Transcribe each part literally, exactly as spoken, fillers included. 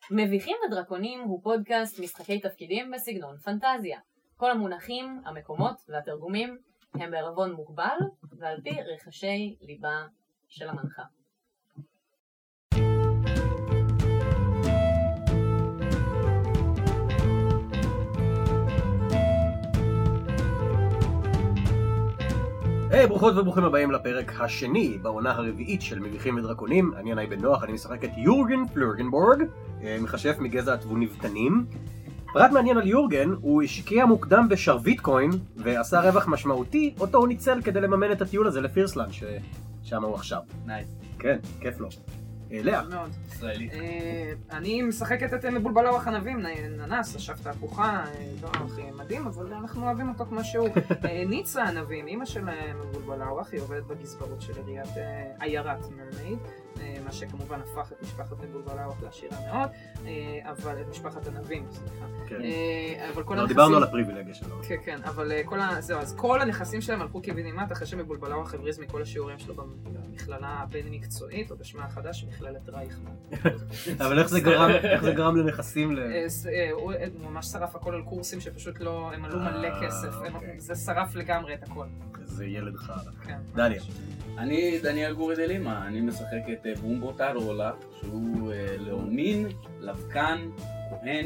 מביכים ודרקונים הוא פודקאסט משחקי תפקידים בסגנון פנטזיה. כל המונחים, המקומות והתרגומים הם בערבון מוגבל ועל פי רחשי ליבה של המנחה. היי, hey, ברוכות וברוכים הבאים לפרק השני בעונה הרביעית של מביכים ודרקונים. אני ינאי בן נוח, אני משחק את יורגן פלורגנבורג, מחשף מגזע התבוניבטנים. פרט מעניין על יורגן, הוא השקיע מוקדם בשרביט קוין ועשה רווח משמעותי, אותו הוא ניצל כדי לממן את הטיול הזה לפירסלנד, ששם הוא עכשיו. נייס. כן, כיף לו. לאה. מאוד. ישראלי. אני משחקת את מבולבל אורח ענבים, ננס, השבתא הפוכה, לא הכי מדהים, אבל אנחנו אוהבים אותו כמו שהוא. ניצה ענבים, אמא של מבולבל אורח, היא עובדת בגזברות של עיריית עיירת מרמייד, מה שכמובן הפך את משפחת מבולבל אורח לעשירה מאוד, אבל את משפחת ענבים, סליחה. כן. לא דיברנו על הפריבילגיה שלו. כן, כן, אבל כל הנכסים שלהם הלכו כבנימט אחרי שמבולבל אורח הבריז מכל השיעורים שלו במכללה הבין-מקצועית, או בשמה החדש, מכללת רייכמן. אבל איך זה גרם, איך זה גרם לנכסים ל... הוא ממש שרף הכל על קורסים שפשוט לא, הם עלו מלא כסף, זה שרף לגמרי את הכל. זה ילד חרא. דניאל. אני דניאל גורי דלימה, אני משחק את בומבו טרולה, שהוא לאונין, לבקן, כהן,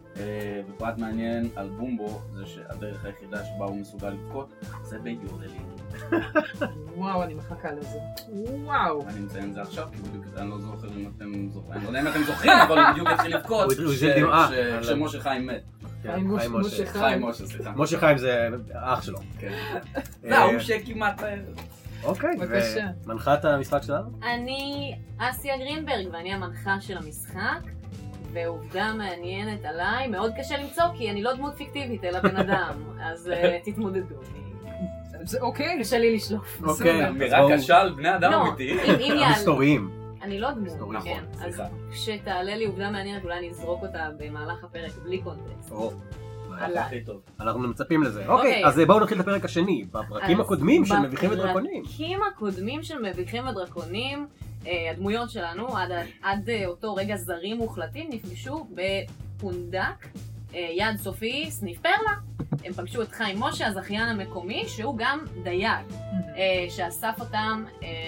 ופרט מעניין על בומבו זה שהדרך היחידה שבה הוא מסוגל לבכות זה ביודלים. וואו, אני מחכה לזה. וואו. אני מציין את זה עכשיו, כי בדיוק אני לא זוכר אם אתם זוכרים, אני לא יודע אם אתם זוכרים, אבל הוא בדיוק התחיל לבכות כשמשה חיים מת. חיים משה, סליחה. משה חיים זה אח שלו. זה ההוא שכמעט... אוקיי, ומנחת המשחק שלנו? אני אסיה גרינברג ואני המנחה של המשחק. ועובדה מעניינת עליי, מאוד קשה למצוא כי אני לא דמות פיקטיבית אלא בן אדם, אז תתמודדו. זה אוקיי? קשה לי לשלוף. אוקיי. אמירה קשה על בני אדם אמיתיים. מסתוריים. אני לא דמות, כן. אז כשתעלה לי עובדה מעניינת אולי אני אזרוק אותה במהלך הפרק בלי קונטקסט. אנחנו מצפים לזה. אוקיי, אז בואו נתחיל את הפרק השני, בפרקים הקודמים של מביכים ודרקונים. בפרקים הקודמים של מביכים ודרקונים, הדמויות שלנו עד, עד אותו רגע זרים מוחלטים נפגשו בפונדק, יד סופי, סניף פרלה. הם פגשו את חיים משה, הזכיין המקומי, שהוא גם דייג, שאסף אותם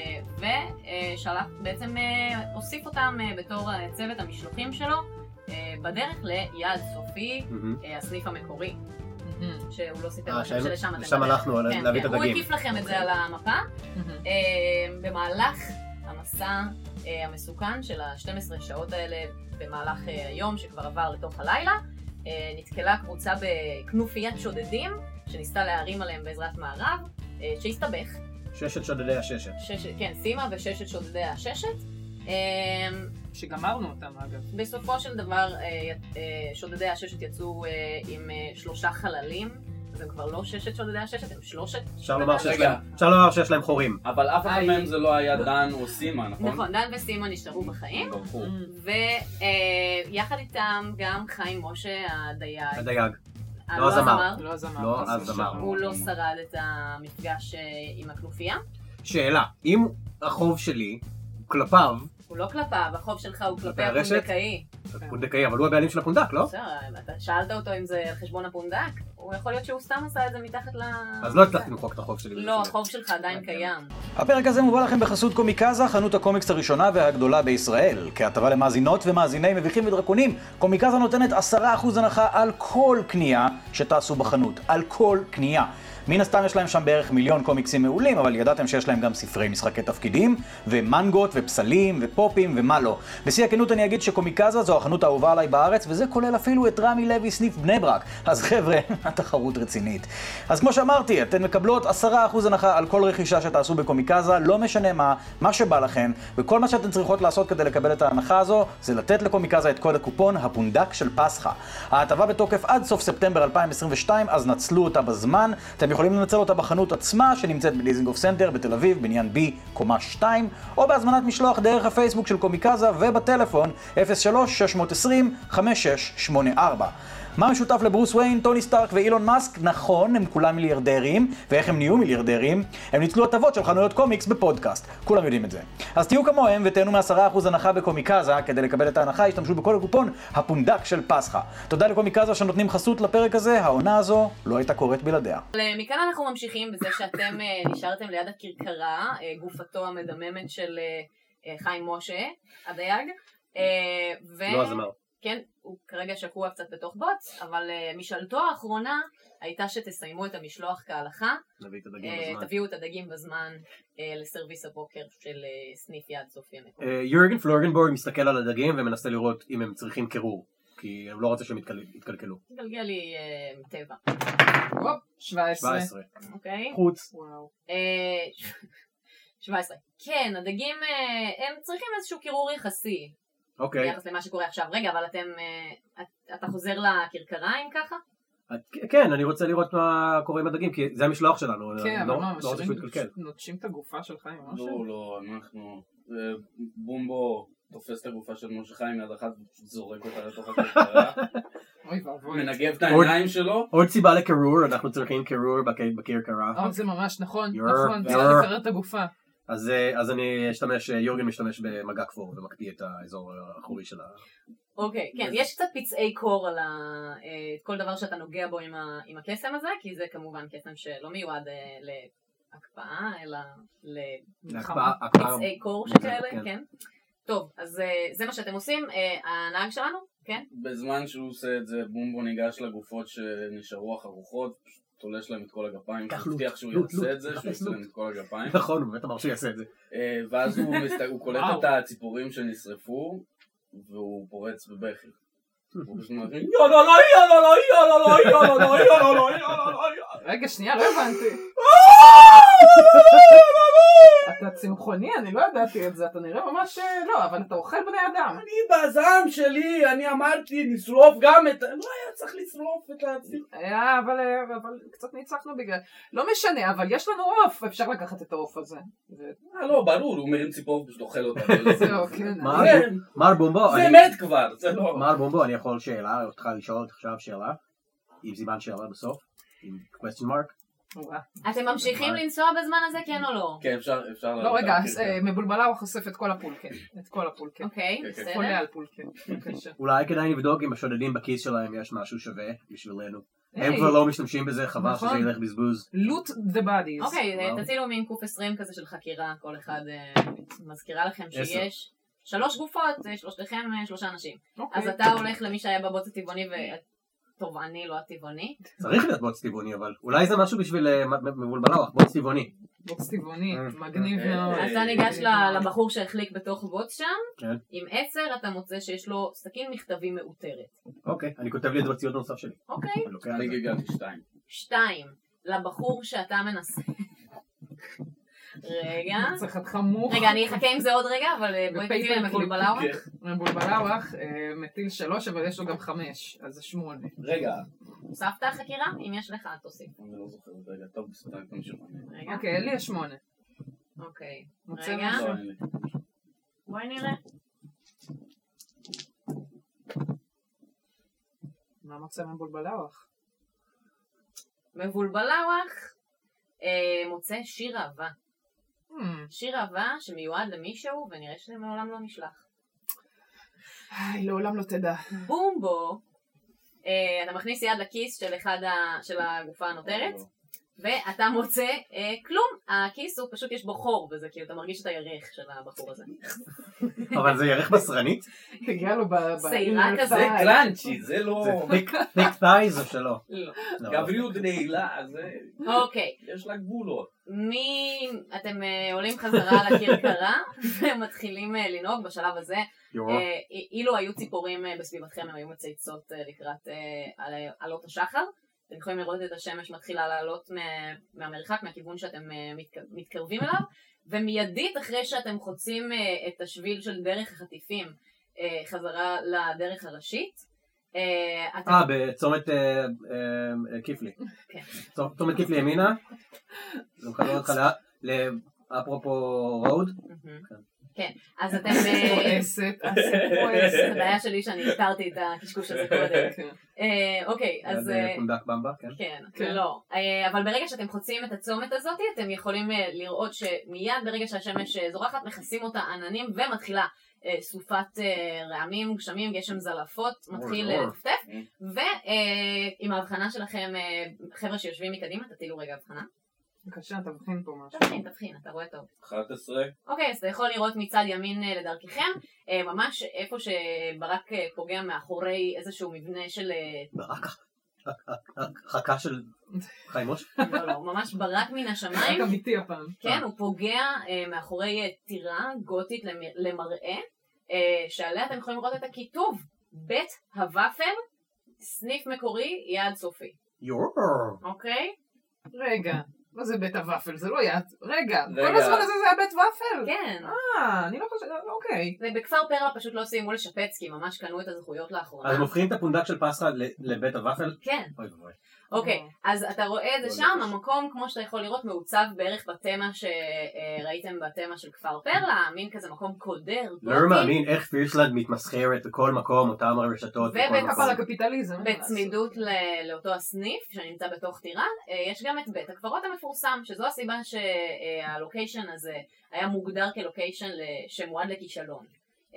ושלח, בעצם הוסיף אותם בתור צוות המשלוחים שלו בדרך ליד סופי, הסניף המקורי. שהוא לא סיפר לכם שלשם אתם... שם הלכנו להביא את הדגים. הוא הקיף לכם את זה על המפה. במהלך המסע המסוכן של ה-שתים עשרה שעות האלה במהלך היום שכבר עבר לתוך הלילה, נתקלה קבוצה בכנופיית שודדים שניסתה להרים עליהם בעזרת מערב, שהסתבך. ששת שודדי הששת. ששת, כן, סימה וששת שודדי הששת. שגמרנו אותם אגב. בסופו של דבר שודדי הששת יצאו עם שלושה חללים. אז הם כבר לא ששת שודדי הששת, הם שלושת. אפשר לומר שיש להם חורים. אבל אף אחד מהם זה לא היה דן או סימה, נכון? נכון, דן וסימה נשארו בחיים. ויחד איתם גם חיים משה הדייג. הדייג. לא הזמר. לא הזמר. לא הזמר. הוא לא שרד את המפגש עם הכנופיה. שאלה, אם החוב שלי הוא כלפיו, הוא לא כלפיו, החוב שלך הוא כלפי הפונדקאי. הפונדקאי, אבל הוא הבעלים של הפונדק, לא? בסדר, אתה שאלת אותו אם זה על חשבון הפונדק, הוא יכול להיות שהוא סתם עשה את זה מתחת ל... אז לא הצלחתי למחוק את החוב שלי. לא, החוב שלך עדיין קיים. הפרק הזה מובא לכם בחסות קומיקזה, חנות הקומיקס הראשונה והגדולה בישראל. כהטבה למאזינות ומאזיני מביכים ודרקונים, קומיקזה נותנת עשרה אחוז הנחה על כל קנייה שתעשו בחנות, על כל קנייה. מן הסתם יש להם שם בערך מיליון קומיקסים מעולים, אבל ידעתם שיש להם גם ספרי משחקי תפקידים, ומנגות, ופסלים, ופופים, ומה לא. בשיא הכנות אני אגיד שקומיקזה זו החנות האהובה עליי בארץ, וזה כולל אפילו את רמי לוי סניף בני ברק. אז חבר'ה, התחרות רצינית. אז כמו שאמרתי, אתן מקבלות עשרה אחוז הנחה על כל רכישה שתעשו בקומיקזה, לא משנה מה, מה שבא לכם, וכל מה שאתן צריכות לעשות כדי לקבל את ההנחה הזו, זה לתת לקומיקזה את קוד הקופון הפונדק של פסחה. ההטבה בתוקף עד סוף ספטמבר אלפיים עשרים ושתיים, אז נצלו אותה בזמן. אתם יכולים לנצל אותה בחנות עצמה שנמצאת בדיזינגוף סנטר בתל אביב, בניין B, קומה שתיים, או בהזמנת משלוח דרך הפייסבוק של קומיקזה ובטלפון אפס שלוש שש עשרים חמש שש שמונה ארבע. מה משותף לברוס וויין, טוני סטארק ואילון מאסק? נכון, הם כולם מיליארדרים, ואיך הם נהיו מיליארדרים? הם ניצלו הטבות של חנויות קומיקס בפודקאסט, כולם יודעים את זה. אז תהיו כמוהם ותהנו מעשרה אחוז הנחה בקומיקזה, כדי לקבל את ההנחה השתמשו בכל הקופון הפונדק של פסחה. תודה לקומיקזה שנותנים חסות לפרק הזה, העונה הזו לא הייתה קורית בלעדיה. מכאן אנחנו ממשיכים בזה שאתם נשארתם ליד הכרכרה, גופתו המדממת של חיים משה, הדייג. לא הזמר. כן, הוא כרגע שקוע קצת בתוך בוץ, אבל uh, משאלתו האחרונה הייתה שתסיימו את המשלוח כהלכה. נביא את הדגים uh, בזמן. תביאו את הדגים בזמן uh, לסרוויס הבוקר של uh, סניף יד סופי המקום. Uh, יורגן פלורגנבורג מסתכל על הדגים ומנסה לראות אם הם צריכים קירור, כי הוא לא רוצה שהם יתקל... יתקלקלו. גלגל לי uh, טבע. הופ, שבע עשרה. שבע עשרה. אוקיי. חוץ. וואו. Uh, שבע עשרה. כן, הדגים uh, הם צריכים איזשהו קירור יחסי. אוקיי. ביחס למה שקורה עכשיו. רגע, אבל אתם, uh, את, אתה חוזר לכרכרה אם ככה? כן, אני רוצה לראות מה קורה עם הדגים, כי זה המשלוח שלנו. כן, אבל מה, לא רוצה שהוא יתקלקל. נוטשים את הגופה של חיים, משהו? לא, לא, אנחנו... בומבו תופס את הגופה של משה חיים יד אחת וזורק אותה לתוך הכרכרה. אוי ואבוי. מנגב את העיניים שלו. עוד סיבה לקירור, אנחנו צריכים קירור בכרכרה. אה, זה ממש נכון, You're- נכון, צריך you're- לקרר את הגופה. אז אז אני אשתמש, יורגן משתמש במגע כפור ומקפיא את האזור האחורי של ה... אוקיי, כן, יש קצת פצעי קור על כל דבר שאתה נוגע בו עם הקסם הזה, כי זה כמובן קסם שלא מיועד להקפאה, אלא להקפאה, הקפאה. לפצעי קור כן, שכאלה, כן. כן. טוב, אז זה מה שאתם עושים, הנהג שלנו, כן? בזמן שהוא עושה את זה, בומבו ניגש לגופות שנשארו החרוכות, תולש להם את כל הגפיים, קח הוא לוט, הבטיח שהוא לוט, יעשה לוט, את זה, שהוא תכניס יעשה לוט. להם את כל הגפיים. נכון, הוא באמת אמר שיעשה את זה. אה, ואז הוא מסת- הוא קולט וואו. את הציפורים שנשרפו, והוא פורץ בבכי. הוא פשוט אומר, יאללה לא יאללה לא יאללה לא יאללה לא יאללה לא יאללה לא יאללה. רגע, שנייה, לא הבנתי. אתה צמחוני? אני לא ידעתי את זה, אתה נראה ממש לא, אבל אתה אוכל בני אדם. אני בזעם שלי, אני אמרתי נשרוף גם את... לא היה צריך לשרוף את הציפור. היה, אבל, אבל קצת ניצחנו בגלל... לא משנה, אבל יש לנו עוף, אפשר לקחת את העוף הזה. זה- אה לא, ברור, הוא מרים ציפור ופשוט אוכל אותה. זהו, כן. מה? זה- מר בומבו, זה אני- מת כבר, זה לא... מר בומבו, אני יכול שאלה, אותך לשאול אותך עכשיו שאלה, עם זימן שאלה בסוף, עם question mark. וואה. אתם ממשיכים לנסוע בזמן הזה, כן או לא? כן, אפשר, אפשר... לא, רגע, להכיר, אה, מבולבלה הוא חושף את כל הפולקן. את כל הפולקן. אוקיי, כן, כן. בסדר. חולה על פולקן. בבקשה. אולי כדאי לבדוק אם השודדים בכיס שלהם יש משהו שווה בשבילנו. הם היי. כבר לא משתמשים בזה, חבל נכון. שזה ילך בזבוז. loot the bodies. אוקיי, וואו. תצילו מין קוף עשרים כזה של חקירה, כל אחד אה, מזכירה לכם עשר. שיש שלוש גופות, אה, שלושתכם אה, שלושה אנשים. אוקיי. אז אתה הולך למי שהיה בבוץ הטבעוני וטובעני, לא הטבעוני. צריך להיות בוץ טבעוני, אבל אולי זה משהו בשביל אה, מ- מ- מבולבלוח, בוץ טבעוני. בוץ טבעוני, אה. מגניב אה, מאוד. אז אתה ניגש ל- לבחור שהחליק בתוך בוץ שם, כן. עם עצר אתה מוצא שיש לו סכין מכתבים מאותרת. אוקיי, אני כותב לי את זה בציוד הנוסף שלי. אוקיי, אני לוקח את אני זה. גיגלתי שתיים. שתיים, לבחור שאתה מנסה. רגע, צריך חתיכה מוך. רגע, אני אחכה עם זה עוד רגע, אבל אה, בואי תגידי לי ופייפר מבולבלאווה. מבולבלאווח אה, מטיל שלוש, אבל יש לו גם חמש, אז זה שמונה. רגע. הוספת חקירה? אם יש לך, תוסיף. אני לא זוכר, רגע, טוב, בסדר, תמשיך. רגע, אוקיי, לי יש שמונה. אוקיי. מוצא רגע, משהו? לא, אין לי. בואי נראה. מה מוצא מבולבלאווח? מבולבלאווח אה, מוצא שיר אהבה. Hmm, שיר אהבה שמיועד למישהו, ונראה שזה מעולם לא נשלח. איי, לעולם לא תדע. בומבו, אה, אתה מכניס יד לכיס של אחד ה... של הגופה הנותרת, ואתה מוצא אה, כלום. הכיס הוא פשוט יש בו חור בזה, כאילו אתה מרגיש את הירך של הבחור הזה. אבל זה ירך בשרנית? תגיע לו ב... ב- שעירה ב- כזה. זה קלאנצ'י, זה לא... זה thick thighs או שלא? לא. לא. גבריות נעילה, זה... אוקיי, יש לה גבולות. מי... אתם אה, עולים חזרה לכרכרה, ומתחילים אה, לנהוג בשלב הזה. יורו. אה, אילו היו ציפורים אה, בסביבתכם, הם היו מצייצות אה, לקראת אה, על- עלות השחר. אתם יכולים לראות את השמש מתחילה לעלות מה- מהמרחק, מהכיוון שאתם אה, מתק- מתקרבים אליו, ומיידית אחרי שאתם חוצים אה, את השביל של דרך החטיפים אה, חזרה לדרך הראשית, אה, אתם... אה, בצומת אה, אה, כיפלי. כן. צומת- צומת כיפלי ימינה. זה מחבר אותך ל- לאפרופו רוד. מהמם. כן, אז אתם... כועסת, זה בעיה שלי שאני הכרתי את הקשקוש הזה קודם. אוקיי, אז... זה פונדק במבה, כן? כן, לא. אבל ברגע שאתם חוצים את הצומת הזאת, אתם יכולים לראות שמיד ברגע שהשמש זורחת, מכסים אותה עננים ומתחילה סופת רעמים, גשמים, גשם זלפות, מתחיל לטפטף, ועם ההבחנה שלכם, חבר'ה שיושבים מקדימה, תטילו רגע הבחנה. בבקשה, תבחין פה משהו. תבחין, תבחין, אתה רואה טוב. אחת עשרה. אוקיי, אז אתה יכול לראות מצד ימין לדרככם, ממש איפה שברק פוגע מאחורי איזשהו מבנה של... ברק? חכה של חיימוש? לא, לא, ממש ברק מן השמיים. רק אמיתי הפעם. כן, הוא פוגע מאחורי טירה גותית למראה, שעליה אתם יכולים לראות את הכיתוב, בית הוואפל, סניף מקורי, יעד סופי. יור. אוקיי? רגע. מה זה בית הוואפל? זה לא יד. רגע, כל הזמן הזה זה היה בית וואפל? כן. אה, אני לא חושבת, אוקיי. ובכפר פרלה פשוט לא סיימו לשפץ, כי ממש קנו את הזכויות לאחרונה. אז הם הופכים את הפונדק של פסחא לבית הוואפל? כן. אוי ואבוי. אוקיי, אז אתה רואה את זה שם, המקום, כמו שאתה יכול לראות, מעוצב בערך בתמה שראיתם בתמה של כפר פרלה, מין כזה מקום קודר, לא מאמין איך פירסלנד מתמסחרת בכל מקום, אותם הרשתות. ובכפר הקפיטליזם. בצמידות לאותו הסניף שנמצא בתוך טירה, יש גם את בית הקברות המפורסם, שזו הסיבה שהלוקיישן הזה היה מוגדר כלוקיישן שמועד לכישלון.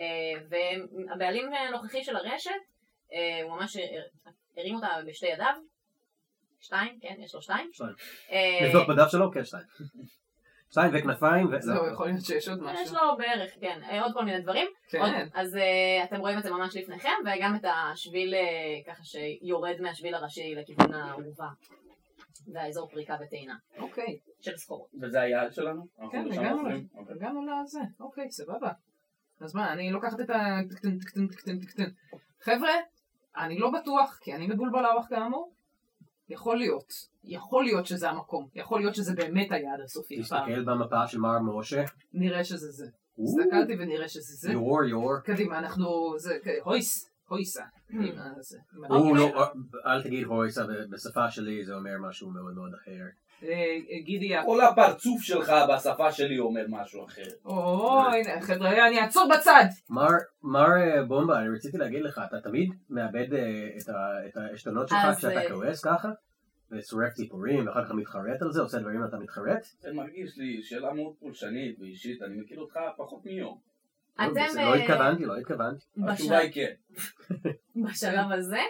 והבעלים הנוכחי של הרשת, הוא ממש הרים אותה בשתי ידיו, שתיים, כן, יש לו שתיים. שתיים. לבדוק בדף שלו? כן, שתיים. שתיים וכנפיים ו... זהו, יכול להיות שיש עוד משהו. יש לו בערך, כן, עוד כל מיני דברים. כן. אז אתם רואים את זה ממש לפניכם, וגם את השביל ככה שיורד מהשביל הראשי לכיוון הערובה. והאזור פריקה וטעינה. אוקיי. של סחורות. וזה היעד שלנו? כן, הגענו לזה. אוקיי, סבבה. אז מה, אני לוקחת את הקטן, קטן, קטן, קטן. חבר'ה, אני לא בטוח, כי אני מבולבל האוח כאמור. יכול להיות, יכול להיות שזה המקום, יכול להיות שזה באמת היעד הסופי. תסתכל במפה של מר משה. נראה שזה זה. הסתכלתי ונראה שזה זה. יור, יור. קדימה, אנחנו, זה, הויס, הויסה. הוא לא, אל תגיד הויסה, בשפה שלי זה אומר משהו מאוד מאוד אחר. גידי... כל הפרצוף שלך בשפה שלי אומר משהו אחר. אוי, חבר'ה, אני אעצור בצד! מר בומבה, אני רציתי להגיד לך, אתה תמיד מאבד את העשתונות שלך כשאתה כועס ככה? ושורף ציפורים, ואחר כך מתחרט על זה, עושה דברים ואתה מתחרט? זה מרגיש לי שאלה מאוד פולשנית ואישית, אני מכיר אותך פחות מיום. לא התכוונתי, לא התכוונתי. התשובה היא כן. בשלב הזה?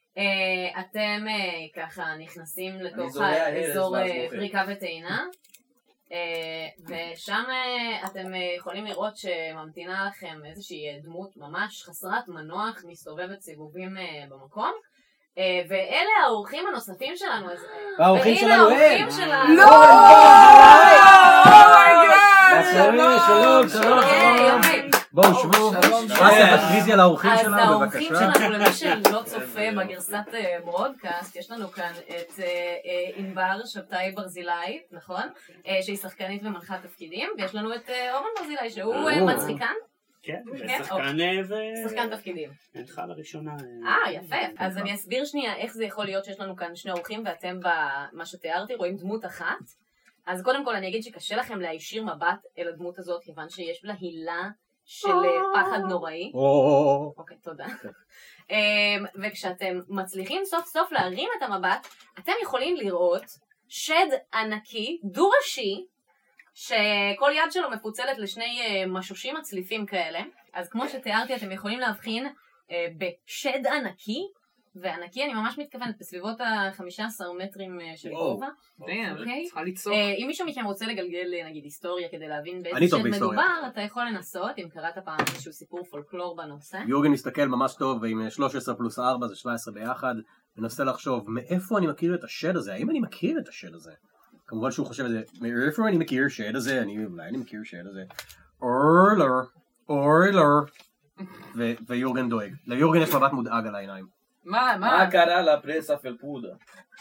אתם ככה נכנסים לתוך האזור פריקה וטעינה, ושם אתם יכולים לראות שממתינה לכם איזושהי דמות ממש חסרת מנוח, מסתובבת סיבובים במקום, ואלה האורחים הנוספים שלנו. האורחים שלנו הם! לא! שלום, שלום, שלום. בואו שבו, אסיה תכריזי על האורחים שלנו בבקשה. אז האורחים שלנו, למי שלא צופה בגרסת ברודקאסט, יש לנו כאן את ענבר שבתאי ברזילי, נכון? שהיא שחקנית ומנחת תפקידים, ויש לנו את אורן ברזילי שהוא מצחיקן. כן, ושחקן ו... שחקן תפקידים. הנחה לראשונה. אה, יפה. אז אני אסביר שנייה איך זה יכול להיות שיש לנו כאן שני אורחים, ואתם במה שתיארתי רואים דמות אחת. אז קודם כל אני אגיד שקשה לכם להישיר מבט אל הדמות הזאת, כיוון שיש לה הילה של פחד נוראי. אוקיי, תודה. וכשאתם מצליחים סוף סוף להרים את המבט, אתם יכולים לראות שד ענקי, דו-ראשי, שכל יד שלו מפוצלת לשני משושים מצליפים כאלה. אז כמו שתיארתי, אתם יכולים להבחין בשד ענקי, וענקי אני ממש מתכוונת בסביבות ה-חמישה עשר מטרים של גובה. צריכה ליצור. אם מישהו מכם רוצה לגלגל נגיד היסטוריה כדי להבין באיזה שד מדובר, אתה יכול לנסות, אם קראת פעם איזשהו סיפור פולקלור בנושא. יורגן מסתכל ממש טוב, ועם שלוש עשרה פלוס ארבע זה שבע עשרה ביחד, מנסה לחשוב מאיפה אני מכיר את השד הזה, האם אני מכיר את השד הזה? כמובן שהוא חושב את זה, מאיפה אני מכיר שד הזה, אני, אולי אני מכיר שד הזה. אורלר, אורלר. ויורגן דואג. ליורגן יש מבט מודאג על העיניים. מה, מה? מה קרה לפרסה פלפודה?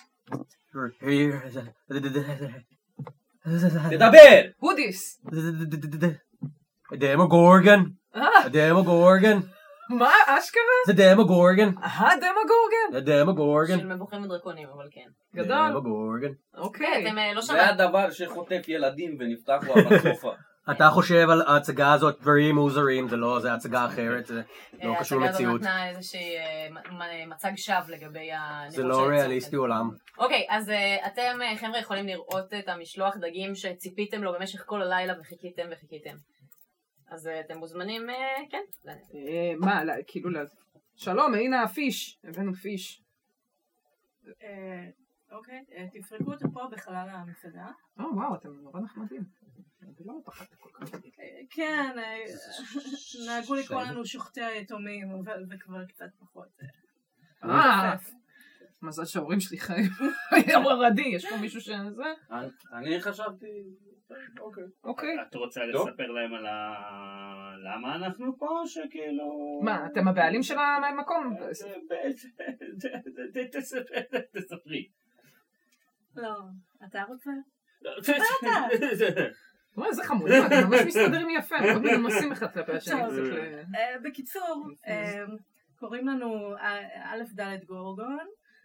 תדבר! הודיס! דמוגורגן! דמוגורגן! מה? אשכרה? זה דמוגורגן! אה, דמוגורגן! זה דמוגורגן! של מבוכים ודרקונים, אבל כן. גדול. דמוגורגן. אוקיי. אתם לא זה שמעת. הדבר שחוטף ילדים ונפתח לו הפרצופה. אתה חושב על ההצגה הזאת דברים מוזרים, זה לא, זה הצגה אחרת, זה לא קשור למציאות. ההצגה הזאת נתנה איזושהי מצג שווא לגבי הניחוש זה לא ריאליסטי עולם. אוקיי, אז אתם חבר'ה יכולים לראות את המשלוח דגים שציפיתם לו במשך כל הלילה וחיכיתם וחיכיתם. אז אתם מוזמנים, כן. מה, כאילו, שלום, הנה הפיש, הבאנו פיש. אוקיי, תפרקו אותו פה בחלל המסעדה. או וואו, אתם נורא נחמדים. לא פחדת כל כך. כן, נהגו לקרוא לנו שוחטי היתומים, וכבר קצת פחות. אה, מזל שההורים שלי חיים. ירדי, יש פה מישהו שזה? אני חשבתי... אוקיי. אוקיי. את רוצה לספר להם על ה... למה אנחנו פה, שכאילו... מה, אתם הבעלים של המקום? תספרי. לא, אתה רוצה? וואי, איזה חמודים, אתם ממש מסתדרים יפה, מאוד מנומסים אחד כלפי השני. בקיצור, קוראים לנו א' ד' גורגון,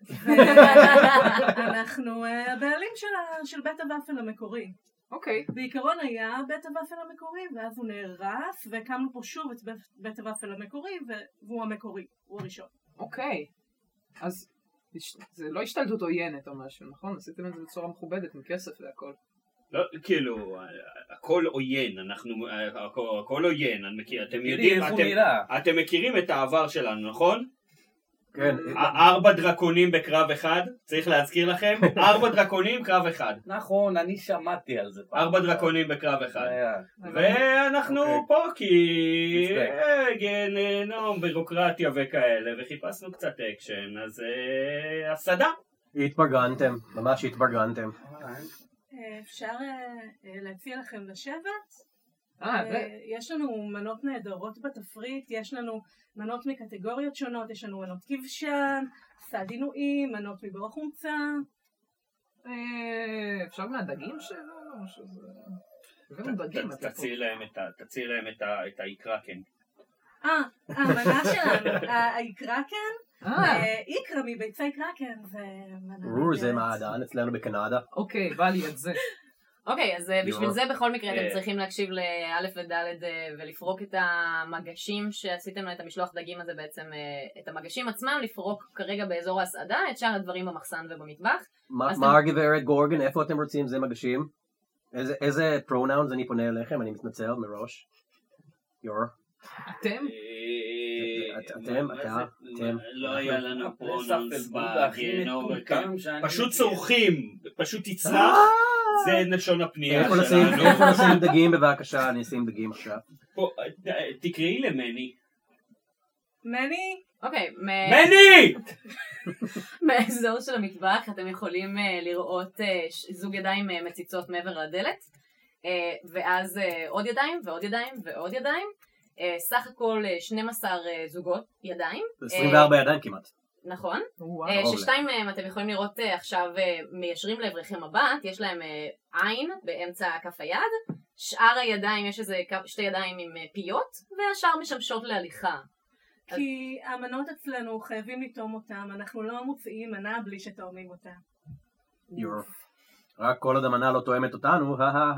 ואנחנו הבעלים של בית הוואפל המקורי. אוקיי. בעיקרון היה בית הוואפל המקורי, ואז הוא נערף, והקמנו פה שוב את בית הוואפל המקורי, והוא המקורי, הוא הראשון. אוקיי. אז זה לא השתלטות עוינת או משהו, נכון? עשיתם את זה בצורה מכובדת, עם כסף והכל. לא, כאילו, הכל עוין, אנחנו, הכל עוין, אתם יודעים, אתם מכירים את העבר שלנו, נכון? כן. ארבע דרקונים בקרב אחד, צריך להזכיר לכם, ארבע דרקונים קרב אחד. נכון, אני שמעתי על זה. ארבע דרקונים בקרב אחד. ואנחנו פה כי גיהנום, בירוקרטיה וכאלה, וחיפשנו קצת אקשן, אז הסדה. התברגנתם, ממש התברגנתם. אפשר להציע לכם לשבת? אה, יש לנו מנות נהדרות בתפריט, יש לנו מנות מקטגוריות שונות, יש לנו מנות כבשן, סעדינועים, מנות מבור החומצה. אפשר מהדגים שלנו? הבאנו דגים. תציעי להם את היקרה כן. אה, המנה שלנו, היקרה כן? איקרה מביצי קרקן. זה מעדן אצלנו בקנדה. אוקיי, בא לי את זה. אוקיי, אז בשביל זה בכל מקרה אתם צריכים להקשיב לאלף ודלת ולפרוק את המגשים שעשיתם את המשלוח דגים הזה בעצם, את המגשים עצמם, לפרוק כרגע באזור ההסעדה, את שאר הדברים במחסן ובמטבח. מה הגברת גורגן, איפה אתם רוצים זה מגשים? איזה פרונאונס אני פונה אליכם, אני מתנצל מראש. יור. אתם? אתם, אתה, אתם. לא היה לנו פרונאונס בגיהנום, פשוט צורכים, פשוט תצלח. זה לשון הפנייה שלנו. איפה נשים דגים בבקשה, אני אשים דגים עכשיו. תקראי למני. מני? אוקיי. מני! מהאזור של המטבח אתם יכולים לראות זוג ידיים מציצות מעבר לדלת, ואז עוד ידיים ועוד ידיים ועוד ידיים. סך הכל שנים עשר זוגות ידיים. עשרים וארבע ידיים כמעט. נכון, ששתיים מהם אתם יכולים לראות עכשיו מיישרים לעברכם מבט, יש להם עין באמצע כף היד, שאר הידיים יש איזה שתי ידיים עם פיות, והשאר משמשות להליכה. כי המנות אצלנו חייבים לטעום אותם, אנחנו לא מוציאים מנה בלי שטועמים אותה. רק כל עוד המנה לא תואמת אותנו,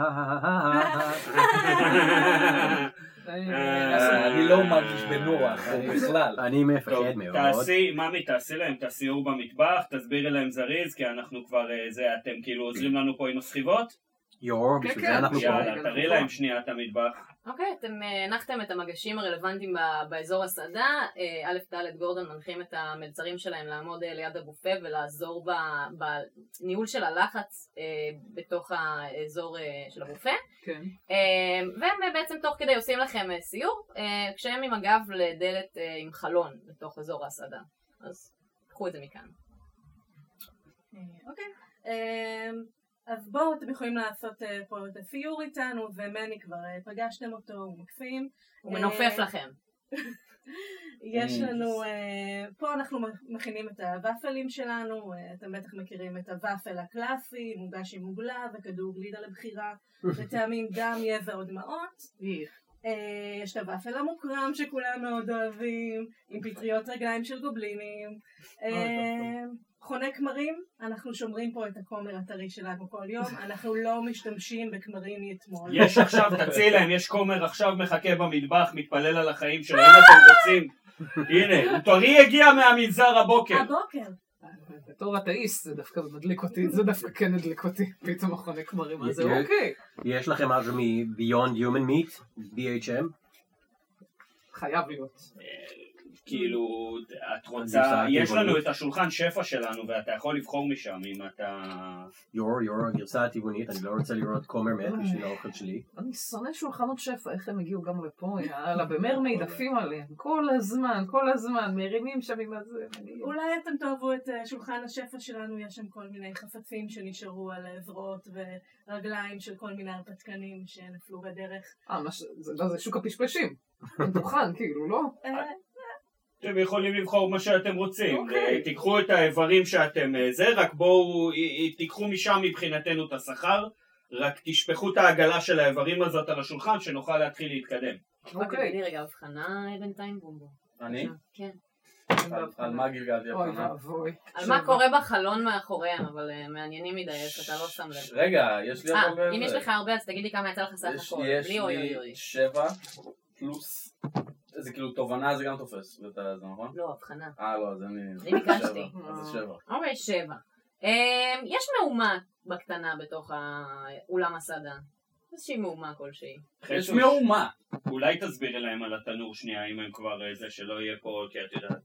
אני לא מרגיש בנוח בכלל. אני מפחד מאוד. תעשי, ממי, תעשי להם את הסיור במטבח, תסבירי להם זריז, כי אנחנו כבר, זה, אתם כאילו עוזרים לנו פה עם הסחיבות? יור, בשביל זה אנחנו פה. יאללה, תראי להם שנייה את המטבח. אוקיי, אתם הנחתם את המגשים הרלוונטיים באזור הסעדה, א' ד' גורדון מנחים את המלצרים שלהם לעמוד ליד הבופה ולעזור בניהול של הלחץ בתוך האזור של הבופה. כן. והם בעצם תוך כדי עושים לכם סיור, כשהם עם הגב לדלת עם חלון בתוך אזור הסעדה. אז קחו את זה מכאן. אוקיי. אז בואו, אתם יכולים לעשות פה את הסיור איתנו, ומני כבר פגשתם אותו, הוא מקסים. הוא מנופף לכם. יש לנו, פה אנחנו מכינים את הוואפלים שלנו, אתם בטח מכירים את הוואפל הקלאסי, מוגש עם מוגלה וכדור גלידה לבחירה, וטעמים דם, יזע או דמעות. יש את הוואפל המוקרם שכולם מאוד אוהבים, עם פטריות רגליים של גובלינים. חונה כמרים, אנחנו שומרים פה את הכומר הטרי שלנו כל יום, אנחנו לא משתמשים בכמרים מאתמול. יש עכשיו, תציעי להם, יש כומר עכשיו מחכה במטבח, מתפלל על החיים שלו, אם אתם רוצים. הנה, הוא טרי הגיע מהמנזר הבוקר. הבוקר. בתור אתאיסט זה דווקא מדליק אותי, זה דווקא כן מדליק אותי, פתאום החונה כמרים, אז זה אוקיי. יש לכם משהו מ-Beyond Human Meat, בי אייץ' אם? חייב להיות. כאילו, את רוצה, יש לנו את השולחן שפע שלנו ואתה יכול לבחור משם אם אתה... יור, יור, הגרסה הטבעונית, אני לא רוצה לראות כומר מת בשביל האוכל שלי. אני שונא שולחנות שפע, איך הם הגיעו גם לפה, יאללה, במרמייד עפים עליהם, כל הזמן, כל הזמן, מרימים שם עם הזה. אולי אתם תאהבו את שולחן השפע שלנו, יש שם כל מיני חפצים שנשארו על זרועות ורגליים של כל מיני הרפתקנים שנפלו בדרך. אה, זה שוק הפשפשים, דוכן, כאילו, לא? אתם יכולים לבחור מה שאתם רוצים, תיקחו את האיברים שאתם זה, רק בואו, תיקחו משם מבחינתנו את השכר, רק תשפכו את העגלה של האיברים הזאת על השולחן, שנוכל להתחיל להתקדם. אוקיי, תגידי רגע, הבחנה בינתיים בומבו. אני? כן. על מה גלגלתי הבחנה? על מה קורה בחלון מאחוריהם, אבל מעניינים מדי, אז אתה לא שם לב. רגע, יש לי הרבה... אם יש לך הרבה, אז תגידי כמה יצא לך סך הכל. יש לי שבע פלוס... זה כאילו תובנה זה גם תופס, זה נכון? לא, הבחנה. אה לא, אז אני... אני ביקשתי. אז זה שבע. אוקיי, שבע. יש מהומה בקטנה בתוך האולם הסעדה. איזושהי מהומה כלשהי. יש מהומה. אולי תסבירי להם על התנור שנייה, אם הם כבר זה שלא יהיה פה, כי את יודעת.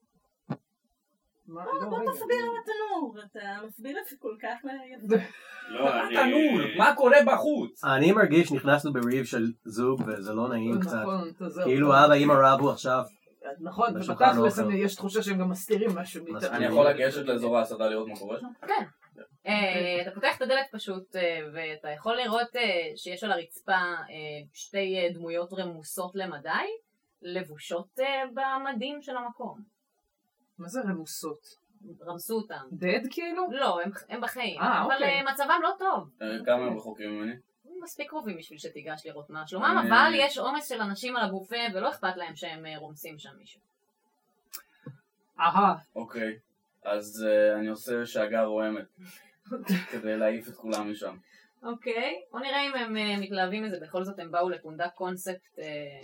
בוא תסביר על התנור, אתה מסביר את זה כל כך יפה. לא, אני... התנור, מה קורה בחוץ? אני מרגיש נכנסנו בריב של זוג וזה לא נעים קצת. כאילו אבא אמא רבו עכשיו. נכון, ובתכלס יש תחושה שהם גם מסתירים משהו. אני יכול לגשת לאזור ההסעדה לראות מה קורה שם? כן. אתה פותח את הדלת פשוט ואתה יכול לראות שיש על הרצפה שתי דמויות רמוסות למדי, לבושות במדים של המקום. מה זה רמוסות? רמסו אותם. דד כאילו? לא, הם בחיים, אה, אבל אוקיי. מצבם לא טוב. כמה הם רחוקים ממני? מספיק קרובים בשביל שתיגש לראות מה שלומם, אבל יש עומס של אנשים על הגופה ולא אכפת להם שהם רומסים שם מישהו. אהה. אוקיי, אז אני עושה שהגה רועמת כדי להעיף את כולם משם. אוקיי, בוא נראה אם הם מתלהבים מזה, בכל זאת הם באו לפונדק קונספט.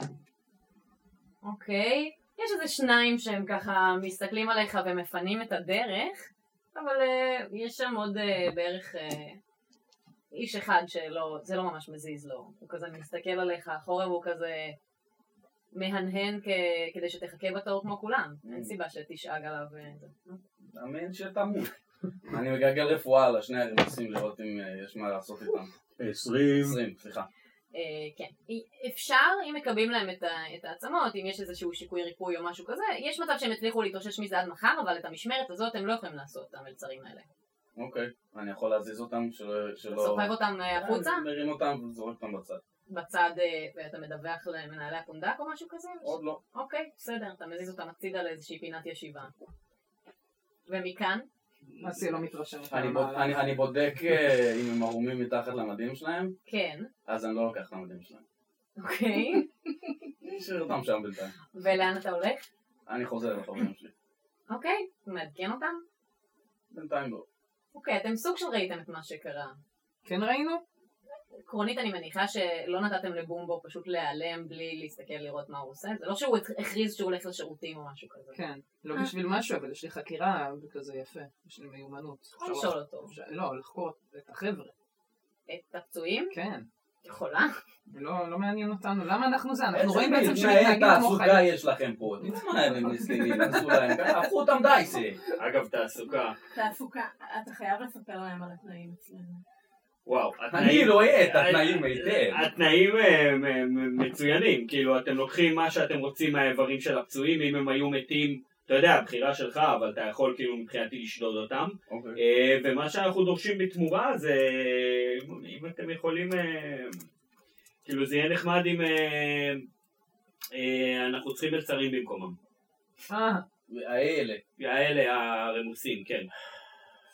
אוקיי. יש איזה שניים שהם ככה מסתכלים עליך ומפנים את הדרך, אבל uh, יש שם עוד uh, בערך uh, איש אחד שלא, זה לא ממש מזיז לו. הוא כזה מסתכל עליך אחורה והוא כזה מהנהן כ- כדי שתחכה בתור כמו כולם. אין סיבה שתשאג עליו. אמן שתמות. אני מגלגל רפואה על השני הרמסים לראות אם uh, יש מה לעשות איתם. עשרים. עשרים, סליחה. כן, אפשר, אם מקבלים להם את העצמות, אם יש איזשהו שיקוי ריפוי או משהו כזה, יש מצב שהם הצליחו להתאושש מזה עד מחר, אבל את המשמרת הזאת הם לא יכולים לעשות, המלצרים האלה. אוקיי, אני יכול להזיז אותם שלא... סוחב אותם החוצה? מרים אותם וזורק אותם בצד. בצד, ואתה מדווח למנהלי הפונדק או משהו כזה? עוד לא. אוקיי, בסדר, אתה מזיז אותם הצידה לאיזושהי פינת ישיבה. ומכאן? אסי לא מתרשמת. אני בודק אם הם ערומים מתחת למדים שלהם. כן. אז אני לא לוקח את המדים שלהם. אוקיי. נשאיר אותם שם בינתיים. ולאן אתה הולך? אני חוזר לחברים שלי. אוקיי, מעדכן אותם? בינתיים לא. אוקיי, אתם סוג של ראיתם את מה שקרה. כן ראינו? עקרונית אני מניחה שלא נתתם לבומבו פשוט להיעלם בלי להסתכל לראות מה הוא עושה. זה לא שהוא הכריז שהוא הולך לשירותים או משהו כזה. כן, לא בשביל משהו, אבל יש לי חקירה כזה יפה, יש לי מיומנות. יכול לשאול אותו. לא, לחקור את החבר'ה. את הפצועים? כן. יכולה? לא, לא מעניין אותנו. למה אנחנו זה? אנחנו רואים בעצם שמתנהגים כמו חיים. תעסוקה יש לכם פה. תצמא הם מסכנים, נסו להם, הפכו אותם דייסי. אגב, תעסוקה. תעסוקה, אתה חייב לספר להם על התנאים אצלנו. וואו, אני רואה את התנאים היטב. התנאים מצוינים, כאילו אתם לוקחים מה שאתם רוצים מהאיברים של הפצועים, אם הם היו מתים, אתה יודע, הבחירה שלך, אבל אתה יכול כאילו מבחינתי לשדוד אותם. ומה שאנחנו דורשים בתמורה זה, אם אתם יכולים, כאילו זה יהיה נחמד אם אנחנו צריכים מלצרים במקומם. אה, האלה. האלה הרמוסים, כן.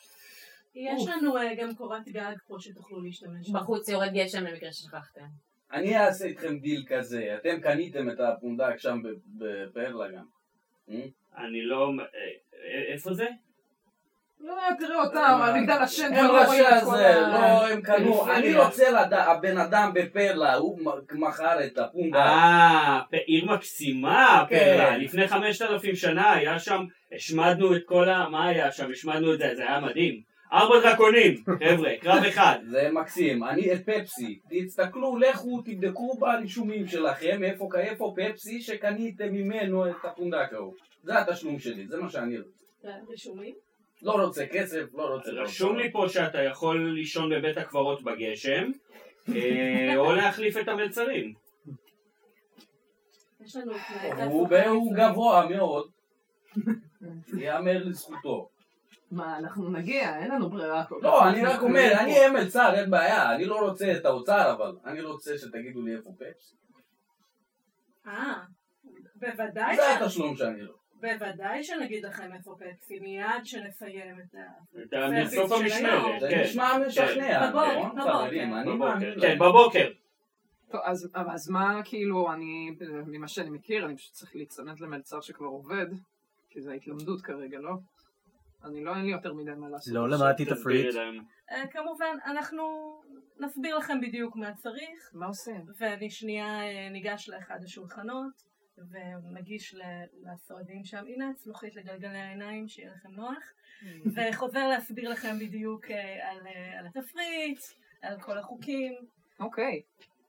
יש לנו גם קורת גג פה שתוכלו להשתמש. בחוץ יורד גשם למקרה ששכחתם. אני אעשה איתכם דיל כזה, אתם קניתם את הפונדק שם בפרלה גם. אני לא... איפה זה? לא, תראה אותם, המגדל השן, הם ראשי הזה, לא, הם קנו, אני רוצה לדעת, הבן אדם בפרלה, הוא מכר את הפונדק. אה, עיר מקסימה, פרלה, לפני חמשת אלפים שנה היה שם, השמדנו את כל ה... מה היה שם? השמדנו את זה, זה היה מדהים. ארבע דרקונים, חבר'ה, קרב אחד. זה מקסים, אני את פפסי, תסתכלו, לכו, תבדקו ברישומים שלכם, איפה כאיפה פפסי שקניתם ממנו את הפונדק ההוא. זה התשלום שלי, זה מה שאני רוצה. רישומים? לא רוצה כסף, לא רוצה... רשום לי פה שאתה יכול לישון בבית הקברות בגשם, או להחליף את המלצרים. יש לנו תנאי... הוא גבוה מאוד, יאמר לזכותו. מה, אנחנו נגיע, אין לנו ברירה כל כך. לא, אני רק אומר, אני אהיה מלצר, אין בעיה, אני לא רוצה את האוצר, אבל אני רוצה שתגידו לי איפה פפסי. אה, בוודאי זה התשלום שאני לא. בוודאי שנגיד לכם איפה פפסי, מיד שנסיים את ה... בסוף המשמרת, זה כן. נשמע משכנע, בבוקר, נכון בבוקר. חברים, אני מאמין. כן, בבוקר. טוב, אז, אז מה, כאילו, אני, ממה שאני מכיר, אני פשוט צריך להצטמד למלצר שכבר עובד, כי זה ההתלמדות כרגע, לא? אני לא, אין לי יותר מדי מה לעשות. לא למדתי תפריט. כמובן, אנחנו נסביר לכם בדיוק מה צריך. מה עושים? ואני שנייה ניגש לאחד השולחנות, ומגיש לסועדים שם, הנה, צלוחית לגלגלי העיניים, שיהיה לכם נוח, וחוזר להסביר לכם בדיוק על, על התפריט, על כל החוקים. אוקיי.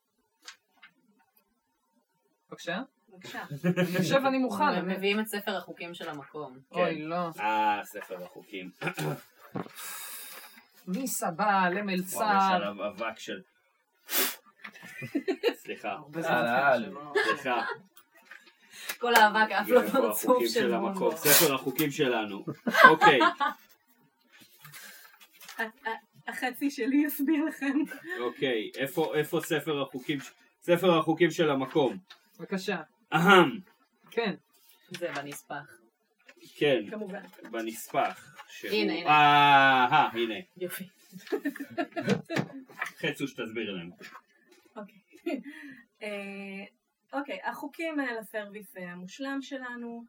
בבקשה? בבקשה. אני חושב אני מוכן. הם מביאים את ספר החוקים של המקום. אוי, לא. אה, ספר החוקים. מי סבא למלצר? וואו, יש עליו אבק של... סליחה. סליחה. כל האבק אף לא פרצוף של המקום. ספר החוקים שלנו. אוקיי. החצי שלי יסביר לכם. אוקיי, איפה ספר החוקים? ספר החוקים של המקום. בבקשה. אהם. כן. זה בנספח. כן. כמובן. בנספח. הנה, הנה. אה, הנה. יופי. חצו שתסביר להם. אוקיי. אוקיי, החוקים לסרוויס המושלם שלנו,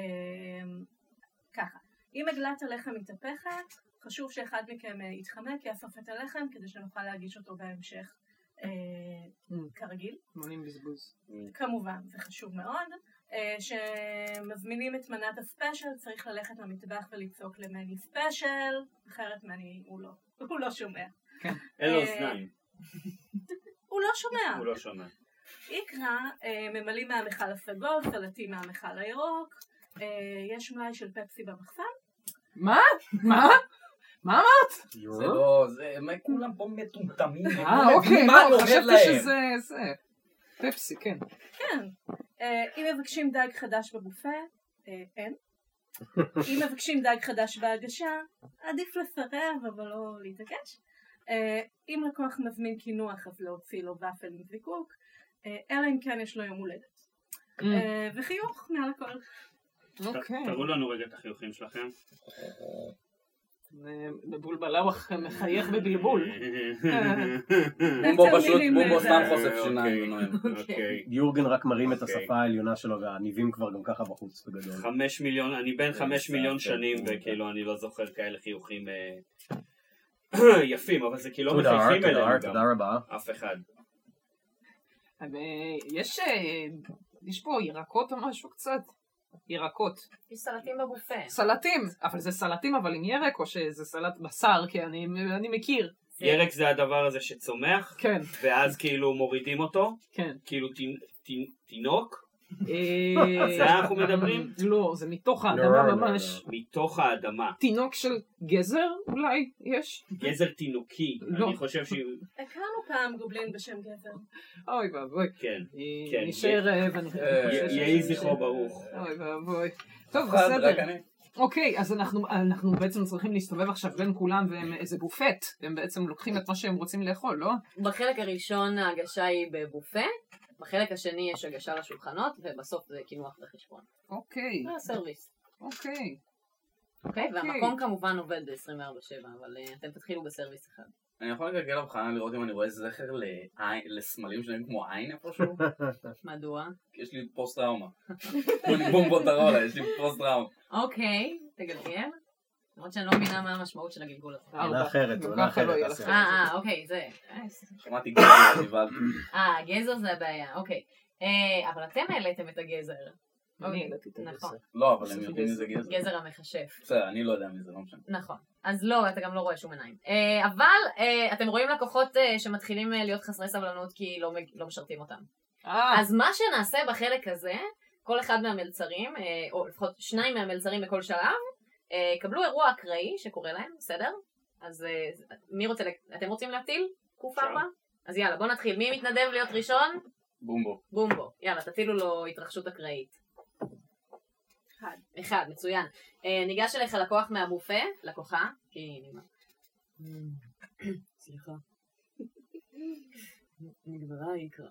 ככה, אם עגלת הלחם מתהפכת, חשוב שאחד מכם יתחמק, יאסוף את הלחם, כדי שנוכל להגיש אותו בהמשך כרגיל. מונים בזבוז. כמובן, זה חשוב מאוד. שמזמינים את מנת הספיישל, צריך ללכת למטבח ולצעוק למני ספיישל, אחרת מני הוא לא, הוא לא שומע. כן. אין לו אוזניים. הוא לא שומע. הוא לא שומע. איקרא, ממלאים מהמכל הסגול, סלטים מהמכל הירוק, יש מלאי של פפסי במחסן. מה? מה? מה אמרת? זה לא, זה, מה כולם פה מטומטמים? אה, אוקיי, לא, חשבתי שזה, זה, פפסי, כן. כן. אם מבקשים דייג חדש בבופה, אין. אם מבקשים דייג חדש בהגשה, עדיף לסרב, אבל לא להתעקש. אם לקוח מזמין קינוח, אז להוציא לו ופל עם זיקוק, אלא אם כן יש לו יום הולדת. וחיוך מעל הכל. תראו לנו רגע את החיוכים שלכם. מבולבלאווח מחייך בבלבול. בומבו פשוט, בומבו סתם חושף שיניים. יורגן רק מרים את השפה העליונה שלו והניבים כבר גם ככה בחוץ בגדול. חמש מיליון, אני בן חמש מיליון שנים וכאילו אני לא זוכר כאלה חיוכים יפים, אבל זה כאילו לא מחייכים אלינו גם. תודה רבה. אף אחד. יש פה ירקות או משהו קצת? ירקות. יש סלטים בבופה. סלטים, אבל זה סלטים אבל עם ירק או שזה סלט בשר, כי אני, אני מכיר. ירק זה הדבר הזה שצומח, כן. ואז כאילו מורידים אותו, כן. כאילו תינוק, זה אנחנו מדברים? לא, זה מתוך האדמה ממש. מתוך האדמה. תינוק של גזר אולי יש? גזר תינוקי, אני חושב שהיא... הכרנו פעם גובלין בשם גזר. אוי ואבוי. כן, כן. נשאר רעב. יהי זכרו ברוך. אוי ואבוי. טוב, בסדר. אוקיי, אז אנחנו, אנחנו בעצם צריכים להסתובב עכשיו בין כולם והם איזה בופט. הם בעצם לוקחים את מה שהם רוצים לאכול, לא? בחלק הראשון ההגשה היא בבופה, בחלק השני יש הגשה לשולחנות, ובסוף זה קינוח בחשבון. אוקיי. זה הסרוויס. אוקיי. אוקיי, והמקום כמובן עובד ב-עשרים וארבע שבע, אבל אתם תתחילו בסרוויס אחד. אני יכול לגלגל הבחנה לראות אם אני רואה זכר לסמלים שלהם כמו עין איפשהו? מדוע? כי יש לי פוסט טראומה. אני בומבוטרולה, יש לי פוסט טראומה. אוקיי, תגלגל. למרות שאני לא מבינה מה המשמעות של הגלגול הזה. עונה אחרת, עונה אחרת. אה, אה, אוקיי, זה. שמעתי גזר, נבלתי. אה, גזר זה הבעיה, אוקיי. אבל אתם העליתם את הגזר. אני העליתי את הגזר. נכון. לא, אבל הם יודעים מי זה גזר. גזר המכשף. בסדר, אני לא יודע מי זה, לא משנה. נכון. אז לא, אתה גם לא רואה שום עיניים. אבל אתם רואים לקוחות שמתחילים להיות חסרי סבלנות כי לא משרתים אותם. אז מה שנעשה בחלק הזה, כל אחד מהמלצרים, או לפחות שניים מהמלצרים בכל שלב, קבלו אירוע אקראי שקורה להם, בסדר? אז מי רוצה, אתם רוצים להטיל? קוף ארבע? אז יאללה, בוא נתחיל. מי מתנדב להיות ראשון? בומבו. בומבו. יאללה, תטילו לו התרחשות אקראית. אחד. אחד, מצוין. ניגש אליך לקוח מהבופה, לקוחה, כי נגמר. סליחה. נגמרה היקרה.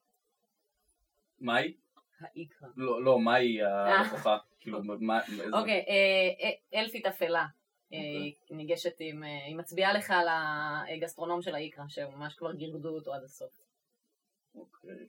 מהי? האיקרה. לא, לא, מהי הלקוחה? כאילו, מה... אוקיי, אלפית אפלה. ניגשת עם... היא מצביעה לך על הגסטרונום של האיקרה, שממש כבר גירדו אותו עד הסוף. אוקיי.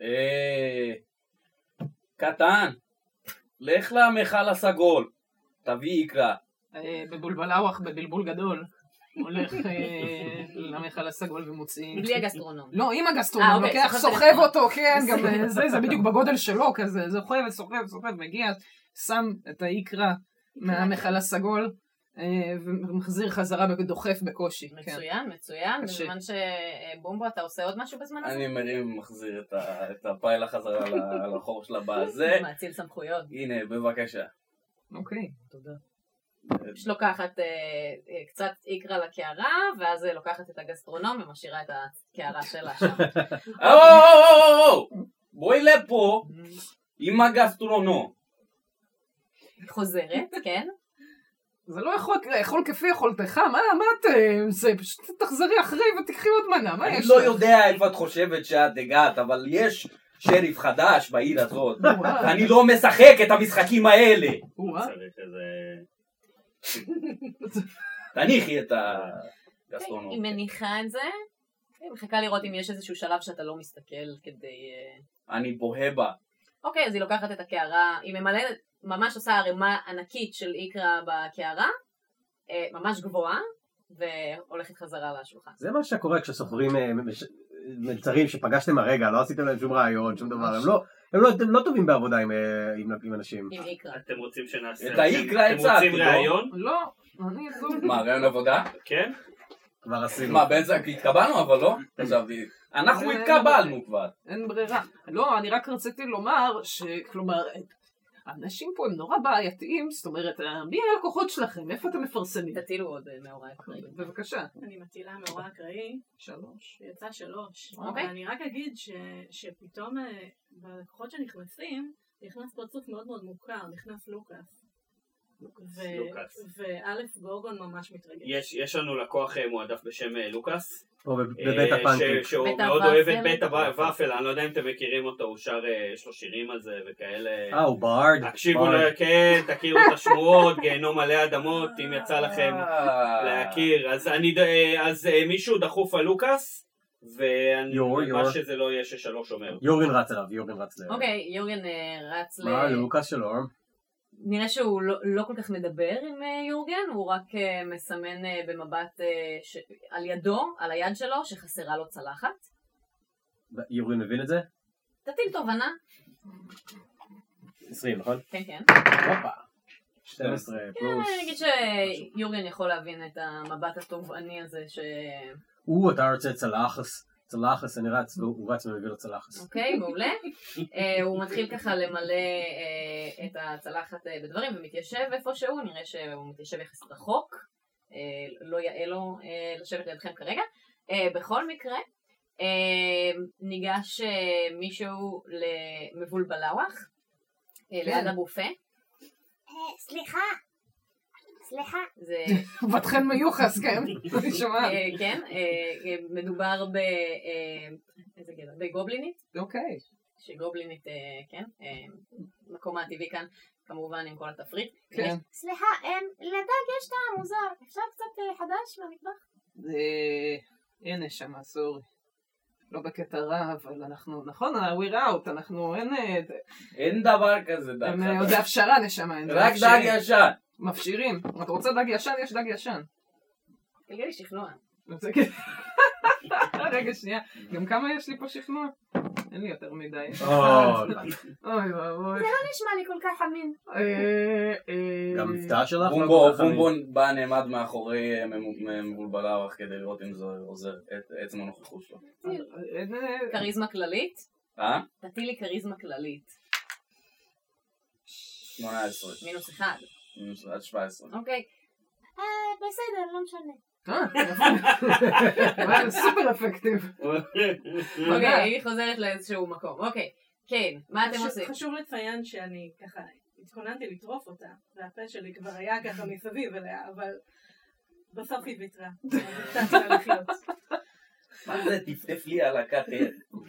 קטן, לך למכל הסגול, תביא איקרה. בבולבלאווח, בבלבול גדול. הולך למכל הסגול ומוציא... בלי הגסטרונום. לא, עם הגסטרונום, לוקח, סוחב אותו, כן, גם זה, זה בדיוק בגודל שלו כזה, סוחב, סוחב, סוחב, מגיע, שם את האיקרה מהמכל הסגול, ומחזיר חזרה ודוחף בקושי. מצוין, מצוין, בזמן שבומבו אתה עושה עוד משהו בזמן הזה? אני מרים ומחזיר את הפיילה חזרה לחור שלה בזה. מאציל סמכויות. הנה, בבקשה. אוקיי. תודה. יש לוקחת קצת איקרה לקערה, ואז לוקחת את הגסטרונום ומשאירה את הקערה שלה שם. בואי לפה עם הגסטרונום. חוזרת, כן? זה לא יכול לאכול כפי יכולתך, מה, מה אתם? זה פשוט תחזרי אחרי ותקחי עוד מנה, מה יש? אני לא יודע איפה את חושבת שאת הגעת, אבל יש שריף חדש בעיר הזאת. אני לא משחק את המשחקים האלה. צריך איזה... תניחי את הגסטרונום. היא מניחה את זה, היא מחכה לראות אם יש איזשהו שלב שאתה לא מסתכל כדי... אני בוהה בה. אוקיי, אז היא לוקחת את הקערה, היא ממלאת, ממש עושה ערימה ענקית של איקרה בקערה, ממש גבוהה, והולכת חזרה לשולחן. זה מה שקורה כשסוחרים מלצרים שפגשתם הרגע, לא עשיתם להם שום רעיון, שום דבר, הם לא... הם לא, הם לא טובים בעבודה עם, עם, עם אנשים. עם איקרה. אתם רוצים שנעשה... את האיקרה הצעתי, אתם רוצים רעיון? לא. אני... מה, רעיון עבודה? כן? כבר עשינו. מה, באיזה... התקבלנו אבל לא? חשבתי... אנחנו התקבלנו כבר. אין ברירה. לא, אני רק רציתי לומר שכלומר... האנשים פה הם נורא בעייתיים, זאת אומרת, מי הלקוחות שלכם? איפה אתם מפרסמים? תטילו עוד מאורע אקראי. בבקשה. אני מטילה מאורע אקראי. שלוש. יצא שלוש. אוקיי. אני רק אגיד שפתאום בלקוחות שנכנסים, נכנס פרצוף מאוד מאוד מוכר, נכנס לוקאס. ואלף גורגון ממש מתרגש. יש לנו לקוח מועדף בשם לוקאס. פה בבית הפנקק. שהוא מאוד אוהב את בית הוואפל, אני לא יודע אם אתם מכירים אותו, הוא שר, יש לו שירים על זה וכאלה. אה, הוא בארד. תקשיבו, כן, תכירו את השמועות, גיהנום מלא אדמות, אם יצא לכם להכיר. אז מישהו דחוף על לוקאס, ומה שזה לא יהיה ששלוש אומר. יורגן רץ אליו, יורגן רץ ל... אוקיי, יורגן רץ ל... מה, לוקאס שלום? נראה שהוא לא, לא כל כך מדבר עם יורגן, הוא רק מסמן במבט ש... על ידו, על היד שלו, שחסרה לו צלחת. יורגן מבין את זה? תטיל תובנה. עשרים, נכון? כן, כן. הופה. שתים עשרה פלוס. אני אגיד שיורגן יכול להבין את המבט התובעני הזה ש... הוא, אתה רוצה צלחס. צלחס, אני רץ, והוא רץ ומביא לו צלחס. אוקיי, מעולה. הוא מתחיל ככה למלא את הצלחת בדברים ומתיישב איפשהו, נראה שהוא מתיישב יחסית רחוק, לא יאה לו לשבת לידכם כרגע. בכל מקרה, ניגש מישהו למבולבלאווח, ליד הבופה. סליחה. סליחה. זה... בתכן מיוחס, כן? אני שומעת. כן, מדובר ב... איזה גדול? בגובלינית. אוקיי. שגובלינית, כן, מקום הטבעי כאן, כמובן עם כל התפריט. סליחה, לדג יש טעם מוזר, אפשר קצת חדש מהמטבח? הנה שמה, סורי. לא בקטע רע, אבל אנחנו, נכון, we're out, אנחנו, אין... אין דבר כזה דג חדש. זה הפשרה נשמה. רק דג ישן. מפשירים. אתה רוצה דג ישן? יש דג ישן. תגיד לי שכנוע. רגע, שנייה. גם כמה יש לי פה שכנוע? אין לי יותר מדי. אוי ואוי. זה לא נשמע לי כל כך אמין. גם מבטא שלך? בומבון בא נעמד מאחורי מבולבלה אורך כדי לראות אם זה עוזר את עצם הנוכחות שלו. קריזמה כללית? אה? תתי לי קריזמה כללית. שמונה עשרה. מינוס אחד. מינוס עד שבע עשרה. אוקיי. בסדר, לא משנה. אה, סופר אפקטיב. אוקיי, היא חוזרת לאיזשהו מקום. אוקיי, כן, מה אתם עושים? חשוב לציין שאני ככה התכוננתי לטרוף אותה, והפה שלי כבר היה ככה מסביב אליה, אבל בסוף היא ויתרה. נתתי לה לחיות. מה זה? טפטף לי על הקטר.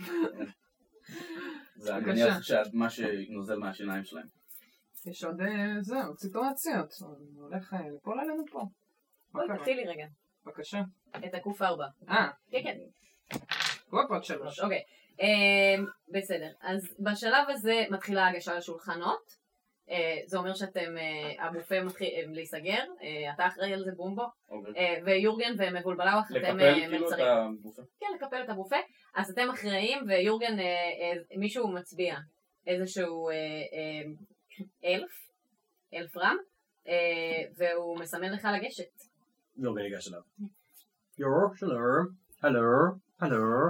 זה אני מניח שמה שנוזל מהשיניים שלהם. יש עוד זהו, סיטואציות. הוא הולך ליפול עלינו פה. בואי, תתחיל לי רגע. בבקשה. את הקוף ארבע. אה. כן, כן. וופ, עוד שלוש. אוקיי. בסדר. אז בשלב הזה מתחילה הגשה לשולחנות. זה אומר שאתם, הבופה מתחיל להיסגר. אתה אחראי על זה בומבו. ויורגן ומבולבלאוח, אתם מלצרים. לקפל כאילו את הבופה? כן, לקפל את הבופה. אז אתם אחראים, ויורגן, מישהו מצביע איזשהו אלף, אלף רם, והוא מסמן לך לגשת. יורגן ניגש אליו. יור, שלום, הלו, הלו,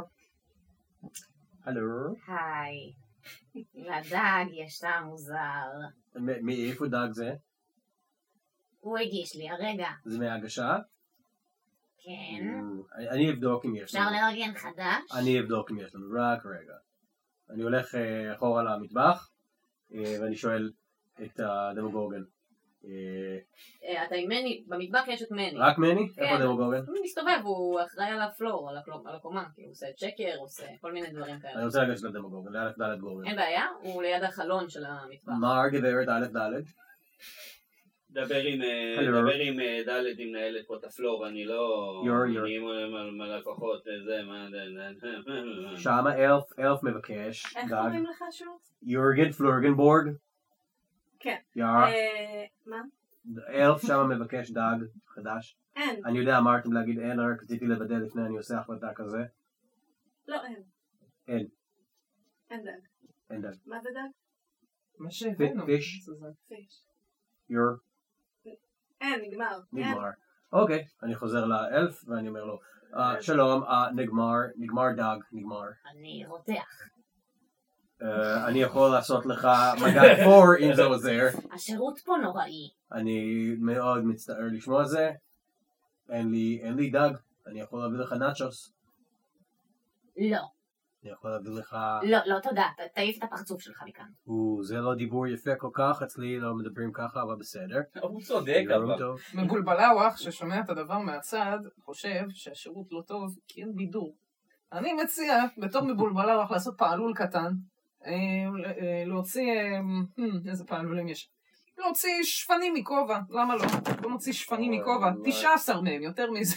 הלו. היי, לדג יש טעם מוזר. מאיפה דג זה? הוא הגיש לי הרגע. זה מההגשה? כן. אני אבדוק אם יש לנו. אפשר לארגן חדש? אני אבדוק אם יש לנו, רק רגע. אני הולך אחורה למטבח, ואני שואל את הדמוגורגן. אתה עם מני, במטבח יש את מני. רק מני? איפה הדמוגורגן? הוא מסתובב, הוא אחראי על הפלור, על הקומה, כי הוא עושה צ'קר, הוא עושה כל מיני דברים כאלה. אני רוצה לגשת לדמוגורגן, לאלף דלת גורגן. אין בעיה, הוא ליד החלון של המטבח. מה גברת אלף דלת? דבר עם דלת, עם מנהלת פה את הפלור, אני לא... אני עם הלקוחות, זה, מה... שמה אלף, אלף מבקש. איך קוראים לך שוב? יורגן פלורגנבורג. כן. יאר. מה? אלף שמה מבקש דג חדש. אין. אני יודע, אמרתם להגיד אין, רק רציתי לוודא לפני אני עושה החלטה כזה. לא, אין. אין. אין דג. אין דג. מה זה דג? מה שהבאנו. פיש. פיש. יור. אין, נגמר. נגמר. אוקיי, אני חוזר לאלף ואני אומר לו, שלום, נגמר, נגמר דג, נגמר. אני רותח. אני יכול לעשות לך מגע פור אם זה עוזר. השירות פה נוראי. אני מאוד מצטער לשמוע זה. אין לי, אין לי דג. אני יכול להביא לך נאצ'וס. לא. אני יכול להביא לך... לא, לא תודה, תעיף את הפרצוף שלך מכאן. זה לא דיבור יפה כל כך, אצלי לא מדברים ככה, אבל בסדר. הוא צודק אבל. מבולבלאוח ששומע את הדבר מהצד, חושב שהשירות לא טוב כי אין בידור. אני מציע, בתור מבולבלאוח, לעשות פעלול קטן, להוציא, איזה פעלולים יש? להוציא שפנים מכובע, למה לא? בוא נוציא שפנים מכובע, תשע עשר מהם, יותר מזה.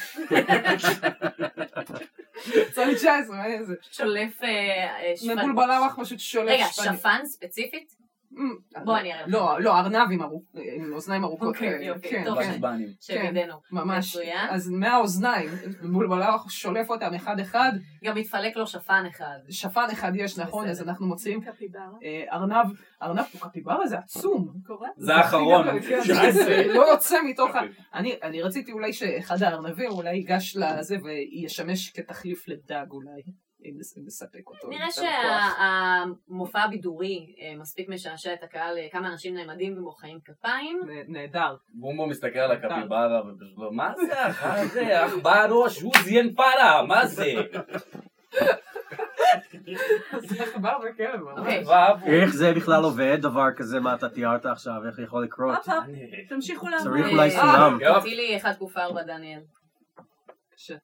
צולי תשע עשרה, מה איזה? שולף שפן. מבולבלאוח פשוט שולף שפנים. רגע, שפן ספציפית? בוא אני אראה לך. לא, לא, ארנב עם אוזניים ארוכות. אוקיי, יופי, טוב שבידינו. ממש. אז מהאוזניים, מבולבלאוח שולף אותם אחד אחד. גם מתפלק לו שפן אחד. שפן אחד יש, נכון, אז אנחנו מוצאים ארנב, ארנב פה קפיברה זה עצום. זה האחרון. לא יוצא מתוך ה... אני רציתי אולי שאחד הארנבים אולי ייגש לזה וישמש כתחליף לדג אולי. אם מספק אותו. נראה שהמופע הבידורי מספיק משעשע את הקהל, כמה אנשים נעמדים ומוחאים כפיים. נהדר. בומבו מסתכל על הקפיברה ופשוט לא, מה זה אחר זה? אך ראש, הוא זיין פרה, מה זה? זה עכבר וכלב. איך זה בכלל עובד, דבר כזה, מה אתה תיארת עכשיו, איך יכול לקרות? תמשיכו לעבוד. צריך אולי סולם. תוציא לי אחד קוף ארבע, דניאל. קשה.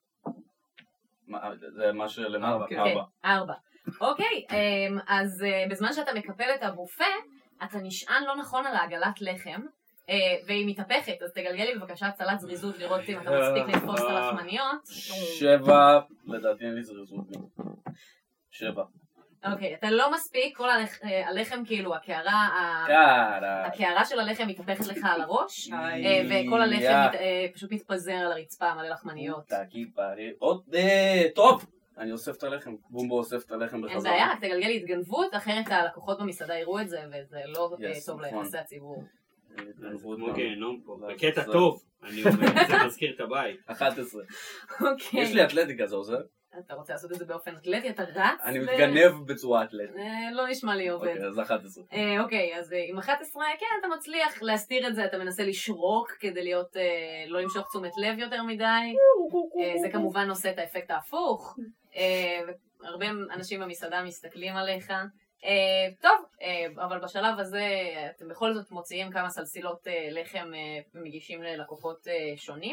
זה מה שלמעלה, כן, ארבע. אוקיי, אז בזמן שאתה מקפל את הבופה, אתה נשען לא נכון על העגלת לחם, והיא מתהפכת, אז תגלגלי בבקשה הצלת זריזות לראות אם אתה מספיק לתפוס את הלחמניות. שבע, לדעתי אין לי זריזות. שבע. אוקיי, אתה לא מספיק, כל הלחם כאילו, הקערה, הקערה של הלחם מתהפכת לך על הראש, וכל הלחם פשוט מתפזר על הרצפה מלא לחמניות. עוד, טוב! אני אוסף את הלחם, בומבו אוסף את הלחם בחזרה. אין בעיה, רק תגלגלי התגנבות, אחרת הלקוחות במסעדה יראו את זה, וזה לא טוב ליחסי הציבור. כמו גיהנום פה, בקטע טוב, אני אומר, זה מזכיר את הבית. אחת עשרה. אוקיי. יש לי אתלטיקה, זה עוזר? אתה רוצה לעשות את זה באופן אתלטי? אתה רץ? אני מתגנב בצורה אתלטית. לא נשמע לי עובד. אוקיי, אז אחת עשרה. אוקיי, אז עם אחת עשרה, כן, אתה מצליח להסתיר את זה, אתה מנסה לשרוק כדי להיות, לא למשוך תשומת לב יותר מדי. זה כמובן עושה את האפקט ההפוך. הרבה אנשים במסעדה מסתכלים עליך. טוב, אבל בשלב הזה אתם בכל זאת מוציאים כמה סלסילות לחם ומגישים ללקוחות שונים.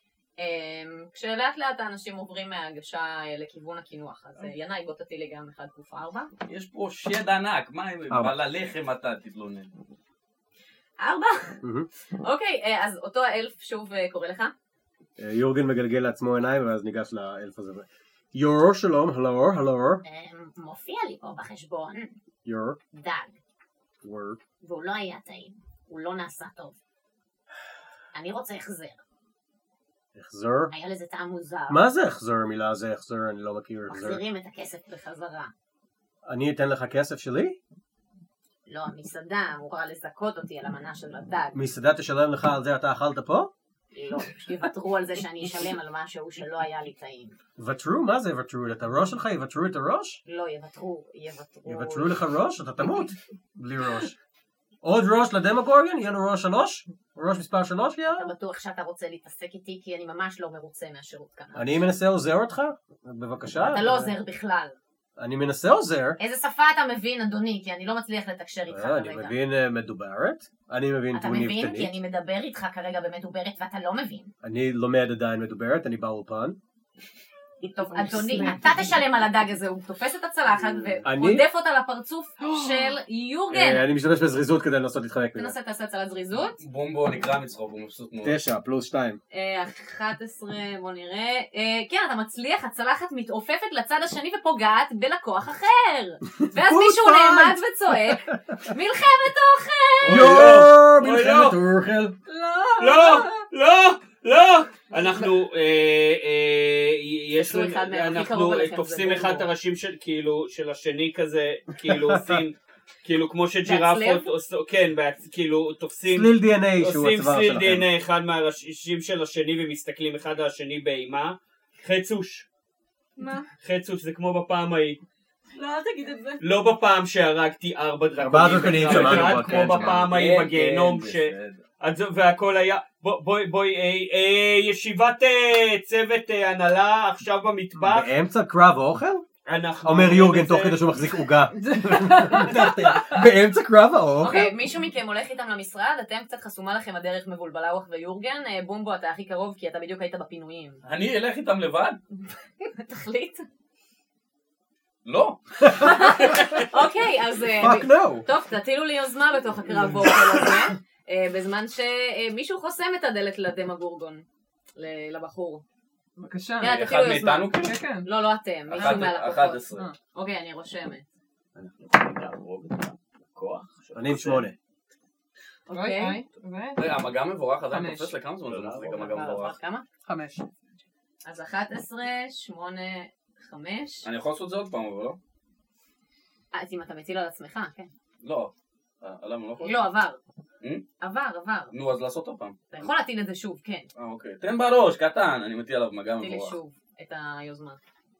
כשלאט לאט האנשים עוברים מההגשה לכיוון הכינוח, אז ינאי בוא תטילי גם אחד קוף ארבע. יש פה שד ענק, מה על הלחם אתה תתלונן? ארבע? אוקיי, אז אותו האלף שוב קורא לך. יורגן מגלגל לעצמו עיניים ואז ניגש לאלף הזה. יור, שלום, הלו, הלו. מופיע לי פה בחשבון יור. דג. וור. והוא לא היה טעים, הוא לא נעשה טוב. אני רוצה החזר. החזר? היה לזה טעם מוזר. מה זה החזר? מילה זה החזר, אני לא מכיר החזר. מחזירים את הכסף בחזרה. אני אתן לך כסף שלי? לא, המסעדה אמורה לזכות אותי על המנה של הדג. מסעדה תשלם לך על זה אתה אכלת פה? לא, שיוותרו על זה שאני אשלם על משהו שלא היה לי טעים. ותרו? מה זה יוותרו? את הראש שלך יוותרו את הראש? לא, יוותרו, יוותרו. יוותרו לך ראש? אתה תמות בלי ראש. עוד ראש לדמוגורגן? יהיה לו ראש שלוש? ראש מספר שלוש יהיה? אתה בטוח שאתה רוצה להתעסק איתי כי אני ממש לא מרוצה מהשירות כאן. אני מנסה עוזר אותך? בבקשה. אתה לא עוזר בכלל. אני מנסה עוזר. איזה שפה אתה מבין, אדוני? כי אני לא מצליח לתקשר איתך כרגע. אני מבין מדוברת. אני מבין תבונית קטנית. אתה מבין? כי אני מדבר איתך כרגע במדוברת ואתה לא מבין. אני לומד עדיין מדוברת, אני באולפן. טוב, אדוני, אתה תשלם על הדג הזה, הוא תופס את הצלחת ועודף אותה לפרצוף של יורגן. אני משתמש בזריזות כדי לנסות להתחלק מזה. תנסה תעשה הצלת זריזות. בומבו נקרא מצחוק, הוא מבסוט מאוד. תשע, פלוס שתיים. אחת עשרה, בוא נראה. כן, אתה מצליח, הצלחת מתעופפת לצד השני ופוגעת בלקוח אחר. ואז מישהו נעמד וצועק, מלחמת אוכל! יואו, מלחמת אוכל. לא, לא, לא! אנחנו, יש לנו, אנחנו תופסים אחד את הראשים של, כאילו, של השני כזה, כאילו עושים, כאילו כמו שג'ירפות, כן, כאילו תופסים, סליל די אן איי שהוא עושים הצוואר סליל שלכם. די אן איי אחד מהראשים של השני ומסתכלים אחד על השני באימה. חצוש. מה? חצוש זה כמו בפעם ההיא. לא, אל תגיד את זה. לא בפעם שהרגתי ארבע דרקונים. ארבעה דרקונים, שמענו פה, כמו בפעם ההיא כן, בגיהנום, כן, ש... בסדר. והכל היה, בואי בואי, ישיבת צוות הנהלה עכשיו במטבח. באמצע קרב האוכל? אנחנו... אומר יורגן תוך כדי שהוא מחזיק עוגה. באמצע קרב האוכל? אוקיי, מישהו מכם הולך איתם למשרד, אתם קצת חסומה לכם הדרך מבולבלאוח ויורגן. בומבו, אתה הכי קרוב כי אתה בדיוק היית בפינויים. אני אלך איתם לבד? תחליט. לא. אוקיי, אז... פאק נו. טוב, תטילו לי יוזמה בתוך הקרב האוכל הזה, בזמן שמישהו חוסם את הדלת לדמגורגון, לבחור. בבקשה. אחד מאיתנו כאילו? כן, כן. לא, לא אתם, מישהו אחת מהלקוחות. עשרה. אוקיי, אני רושמת. אנחנו יכולים להרוג את הכוח? אני עם שמונה. אוקיי. רגע, המגע מבורך עדיין חמש. תופס לכמה זמן זה מחזיק המגע מבורך? כמה? חמש. אז אחת עשרה, שמונה, חמש. אני יכול לעשות את זה עוד פעם, אבל לא? אז אם אתה מטיל על עצמך, כן. לא. למה לא יכול? לא, עבר. עבר, עבר. נו, אז לעשות עוד פעם. אתה יכול להטיל את זה שוב, כן. אה, אוקיי. תן בראש, קטן, אני מטיל עליו מגע תטיל לי מבורך. שוב את היוזמה.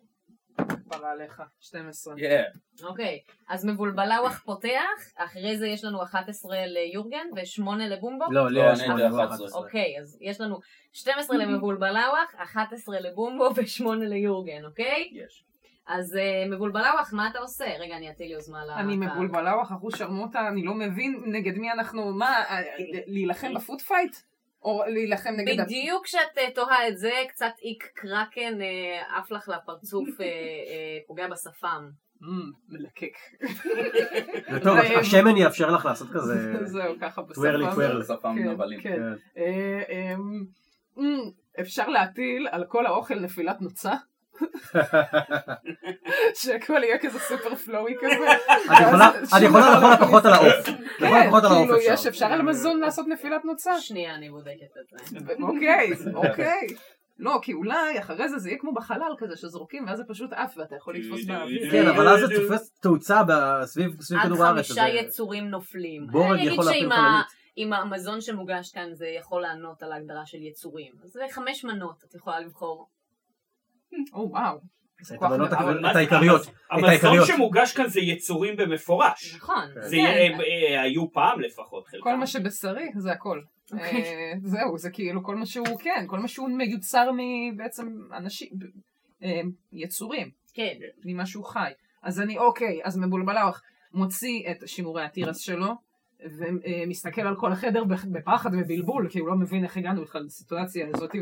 פרה עליך, שתים עשרה. כן. אוקיי, אז מבולבלאוח פותח, אחרי זה יש לנו אחת עשרה ליורגן ושמונה לבומבו. לא, לי לא, יש אני שמונה זה אחת ואחת עשרה. עשרה. אוקיי, אז יש לנו שתים עשרה למבולבלאוח, אחת עשרה לבומבו ושמונה ליורגן, אוקיי? יש. אז מבולבלאוח, מה אתה עושה? רגע, אני אטיל יוזמה לקהל. אני מבולבלה אחוז שרמוטה, אני לא מבין נגד מי אנחנו, מה, להילחם בפוט פייט? או להילחם נגד... בדיוק כשאת תוהה את זה, קצת איק קרקן עף לך לפרצוף, פוגע בשפם. מלקק. זה טוב, השמן יאפשר לך לעשות כזה... זהו, ככה בשפה. טווירלי טווירלי. שפה מנבלים. אפשר להטיל על כל האוכל נפילת נוצה. שהכל יהיה כזה סופר פלואי כזה. את יכולה לכל הפחות על העוף. כן, כאילו יש אפשר על מזון לעשות נפילת נוצה. שנייה, אני בודקת את זה. אוקיי, אוקיי. לא, כי אולי אחרי זה זה יהיה כמו בחלל כזה שזורקים ואז זה פשוט עף ואתה יכול לתפוס באוויר. כן, אבל אז זה תופס תאוצה סביב כדור הארץ. עד חמישה יצורים נופלים. בורג יכול להפיל חללית. אם המזון שמוגש כאן זה יכול לענות על ההגדרה של יצורים. אז זה חמש מנות, את יכולה לבחור. או וואו. את העיקריות. המזון שמוגש כאן זה יצורים במפורש. נכון. היו פעם לפחות חלקם. כל מה שבשרי זה הכל. זהו, זה כאילו כל מה שהוא, כן, כל מה שהוא מיוצר מבעצם אנשים, יצורים. כן. ממשהו חי. אז אני, אוקיי, אז מבולבלאוח מוציא את שימורי התירס שלו, ומסתכל על כל החדר בפחד ובלבול, כי הוא לא מבין איך הגענו בכלל לסיטואציה הזאת,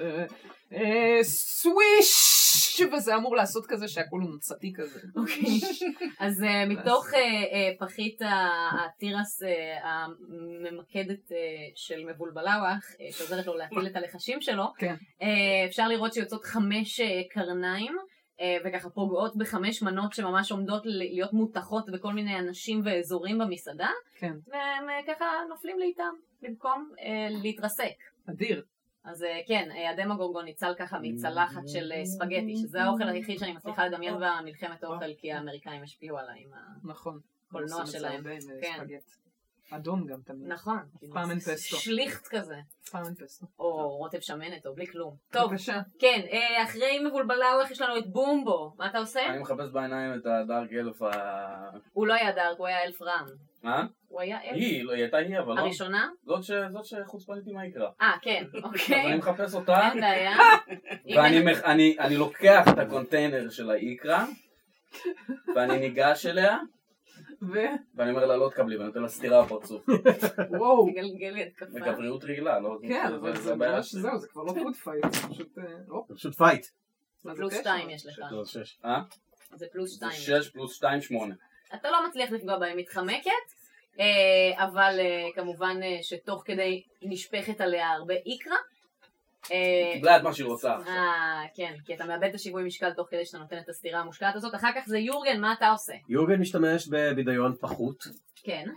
סוויש! וזה אמור לעשות כזה שהכל הוא נוצתי כזה. אוקיי. אז מתוך פחית התירס הממקדת של מבולבלאוח, שעוזרת לו להטיל את הלחשים שלו, אפשר לראות שיוצאות חמש קרניים, וככה פוגעות בחמש מנות שממש עומדות להיות מותחות בכל מיני אנשים ואזורים במסעדה, והם ככה נופלים לאיתם במקום להתרסק. אדיר. אז כן, הדמוגורגון ניצל ככה מצלחת של ספגטי, שזה האוכל היחיד שאני מצליחה לדמיין במלחמת האוכל, כי האמריקאים השפיעו עליי עם הקולנוע שלהם. אדום גם תמיד. נכון. פעם אין פסטו. שליכט כזה. פעם אין פסטו. או רוטב שמנת, או בלי כלום. טוב. בבקשה. כן, אחרי מבולבלאוח יש לנו את בומבו. מה אתה עושה? אני מחפש בעיניים את הדארק אלף ה... הוא לא היה דארק, הוא היה אלף רם. מה? הוא היה אלף. היא, היא הייתה היא, אבל לא. הראשונה? זאת שחוצפנית עם היקרה. אה, כן, אוקיי. אז אני מחפש אותה. אין בעיה. ואני לוקח את הקונטיינר של היקרה, ואני ניגש אליה, ואני אומר לה לא תקבלי, ואני נותן לה סתירה בפרצוף. וואו. גלגלי התקפה. בגבריות רגילה, לא? כן, אבל זה בעיה שזהו, זה כבר לא פוד פייט, זה פשוט... זה פשוט פייט. פלוס שתיים יש לך. אה? זה פלוס שתיים. שש פלוס שתיים, שמונה. אתה לא מצליח לפגוע בהם, מתחמקת, אבל כמובן שתוך כדי נשפכת עליה הרבה איקרה. קיבלה את מה שהיא רוצה. אה, כן, כי אתה מאבד את השיווי משקל תוך כדי שאתה נותן את הסתירה המושקעת הזאת. אחר כך זה יורגן, מה אתה עושה? יורגן משתמש בבידיון פחות. כן.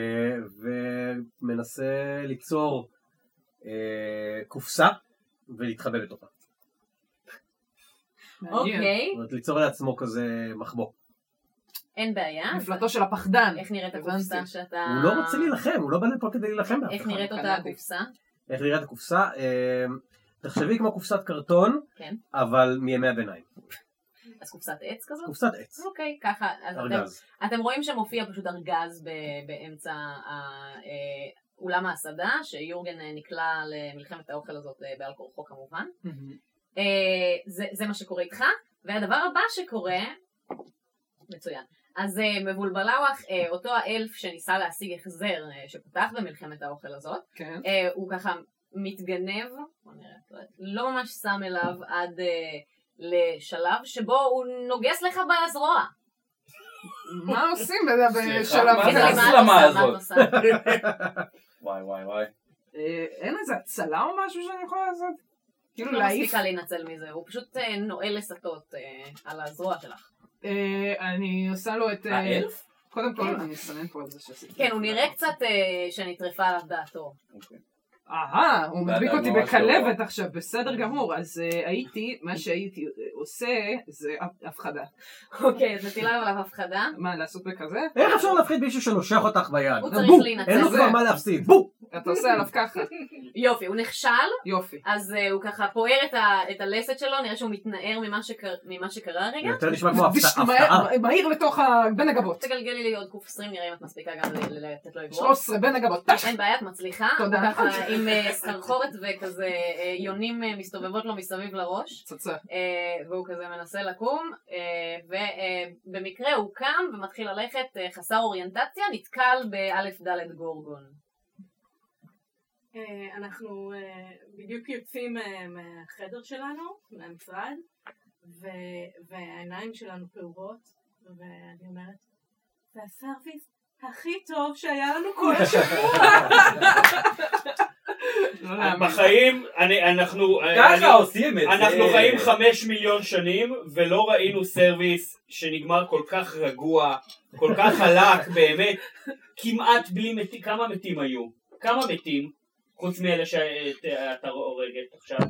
ומנסה ליצור קופסה ולהתחבא בתוכה. אוקיי. זאת אומרת, ליצור לעצמו כזה מחבוא. אין בעיה. מפלטו של הפחדן. איך נראית הקופסה שאתה... הוא לא רוצה להילחם, הוא לא בא לפה כדי להילחם באף אחד. איך נראית אותה הקופסה? איך נראית הקופסה? תחשבי כמו קופסת קרטון, אבל מימי הביניים. אז קופסת עץ כזאת? קופסת עץ. אוקיי, ככה. ארגז. אתם רואים שמופיע פשוט ארגז באמצע אולם ההסעדה, שיורגן נקלע למלחמת האוכל הזאת בעל כורחו כמובן. זה מה שקורה איתך, והדבר הבא שקורה, מצוין. אז מבולבלאוח, אותו האלף שניסה להשיג החזר, שפתח במלחמת האוכל הזאת, הוא ככה מתגנב, לא ממש שם אליו עד לשלב שבו הוא נוגס לך בזרוע. מה עושים בשלב כזה? מה זה הסלמה הזאת? וואי וואי וואי. אין איזה הצלה או משהו שאני יכולה לעשות? כאילו לא מספיקה להינצל מזה, הוא פשוט נועל לסטות על הזרוע שלך. אני עושה לו את... האלף? קודם כל אני אסנן פה על זה שעשיתי. כן, הוא נראה קצת שנטרפה עליו דעתו. אהה, הוא מדביק אותי בכלבת עכשיו, בסדר גמור. אז הייתי, מה שהייתי עושה זה הפחדה. אוקיי, אז נטילה עליו הפחדה. מה, לעשות בכזה? איך אפשר להפחיד מישהו שנושך אותך ביד? הוא צריך להינצל. אין לו כבר מה להפסיד, בוא! אתה עושה עליו ככה. יופי, הוא נכשל. יופי. אז הוא ככה פוער את הלסת שלו, נראה שהוא מתנער ממה שקרה רגע. יותר נשמע כמו הפתעה. מהיר לתוך בין הגבות. תגלגלי לי עוד קוף עשרים, נראה אם את מספיקה גם לתת לו אגרוף. שלוש עשרה בין הגבות. אין בעיה, את מצליחה. תודה. עם סחרחורת וכזה יונים מסתובבות לו מסביב לראש. צצה. והוא כזה מנסה לקום, ובמקרה הוא קם ומתחיל ללכת חסר אוריינטציה, נתקל באלף ד' גורגון. אנחנו בדיוק יוצאים מהחדר שלנו, מהמשרד, והעיניים שלנו פעורות, ואני אומרת, זה הסרוויס הכי טוב שהיה לנו כל השבוע. בחיים, אנחנו ככה עושים את זה. אנחנו חיים חמש מיליון שנים, ולא ראינו סרוויס שנגמר כל כך רגוע, כל כך חלק, באמת, כמעט בלי מתים. כמה מתים היו? כמה מתים? חוץ מאלה שאתה הורגת עכשיו.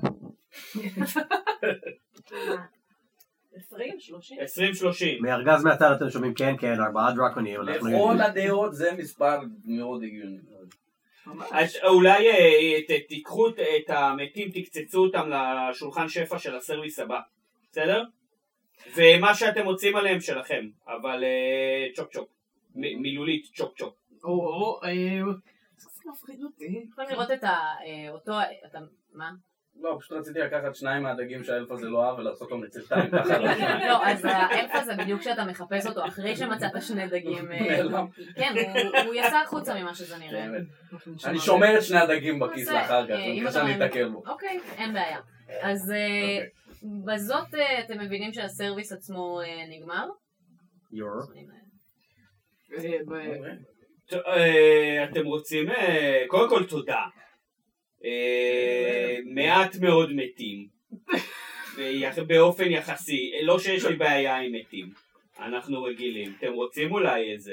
עשרים שלושים. עשרים שלושים. מארגז מהצד אתם שומעים כן כן, ארבעה דרקונים. לכל הדעות זה מספר מאוד הגיוני. אז אולי תיקחו את המתים, תקצצו אותם לשולחן שפע של הסרוויס הבא, בסדר? ומה שאתם מוצאים עליהם שלכם, אבל צ'וק צ'וק, מילולית צ'וק צ'וק. או, זה מפחיד אותי. יכולים לראות את אותו, אתה, מה? לא, פשוט רציתי לקחת שניים מהדגים שהאלף הזה לא אהב ולעשות אותם לצלתיים, ככה לא שניים. לא, אז האלף הזה בדיוק כשאתה מחפש אותו, אחרי שמצאת שני דגים, כן, הוא יצא החוצה ממה שזה נראה. אני שומר את שני הדגים בכיס לאחר כך, אני חושב להתעכל בו. אוקיי, אין בעיה. אז בזאת אתם מבינים שהסרוויס עצמו נגמר? יור. אתם רוצים, קודם כל תודה. מעט מאוד מתים באופן יחסי, לא שיש לי בעיה עם מתים, אנחנו רגילים. אתם רוצים אולי איזה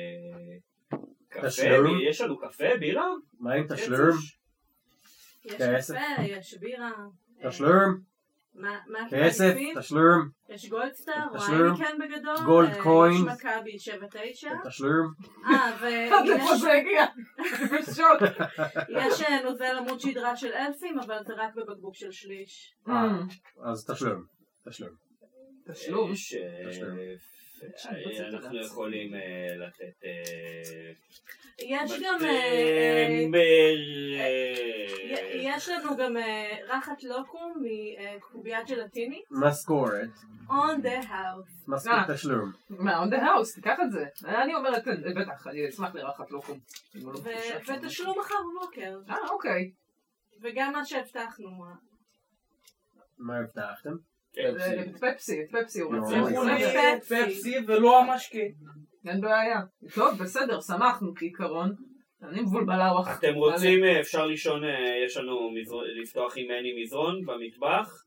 קפה? יש לנו קפה? בירה? מה עם תשלום? יש קפה, יש בירה. תשלום? כסף, תשלום. יש גולדסטאר, או אייניקן בגדול. גולד קוין. יש מכבי שבע תשע. תשלום. אה, איפה זה הגיע? בשוק. יש נוזל עמוד שדרה של אלפים, אבל זה רק בבקבוק של שליש. אז תשלום. תשלום. תשלום? אנחנו יכולים לתת... יש גם... יש לנו גם רחת לוקום מקוביית ג'לטיני. משכורת. On the house. משכורת תשלום. מה, on the house, תיקח את זה. אני אומרת, בטח, אני אשמח לרחת לוקום. ותשלום מחר בבוקר. אה, אוקיי. וגם מה שהבטחנו. מה הבטחתם? את פפסי, את פפסי הוא רצה. פפסי ולא המשקה. אין בעיה. טוב, בסדר, שמחנו כעיקרון. אני מבולבלה רוח. אתם רוצים, אפשר לישון, יש לנו לפתוח עם מני מזרון במטבח.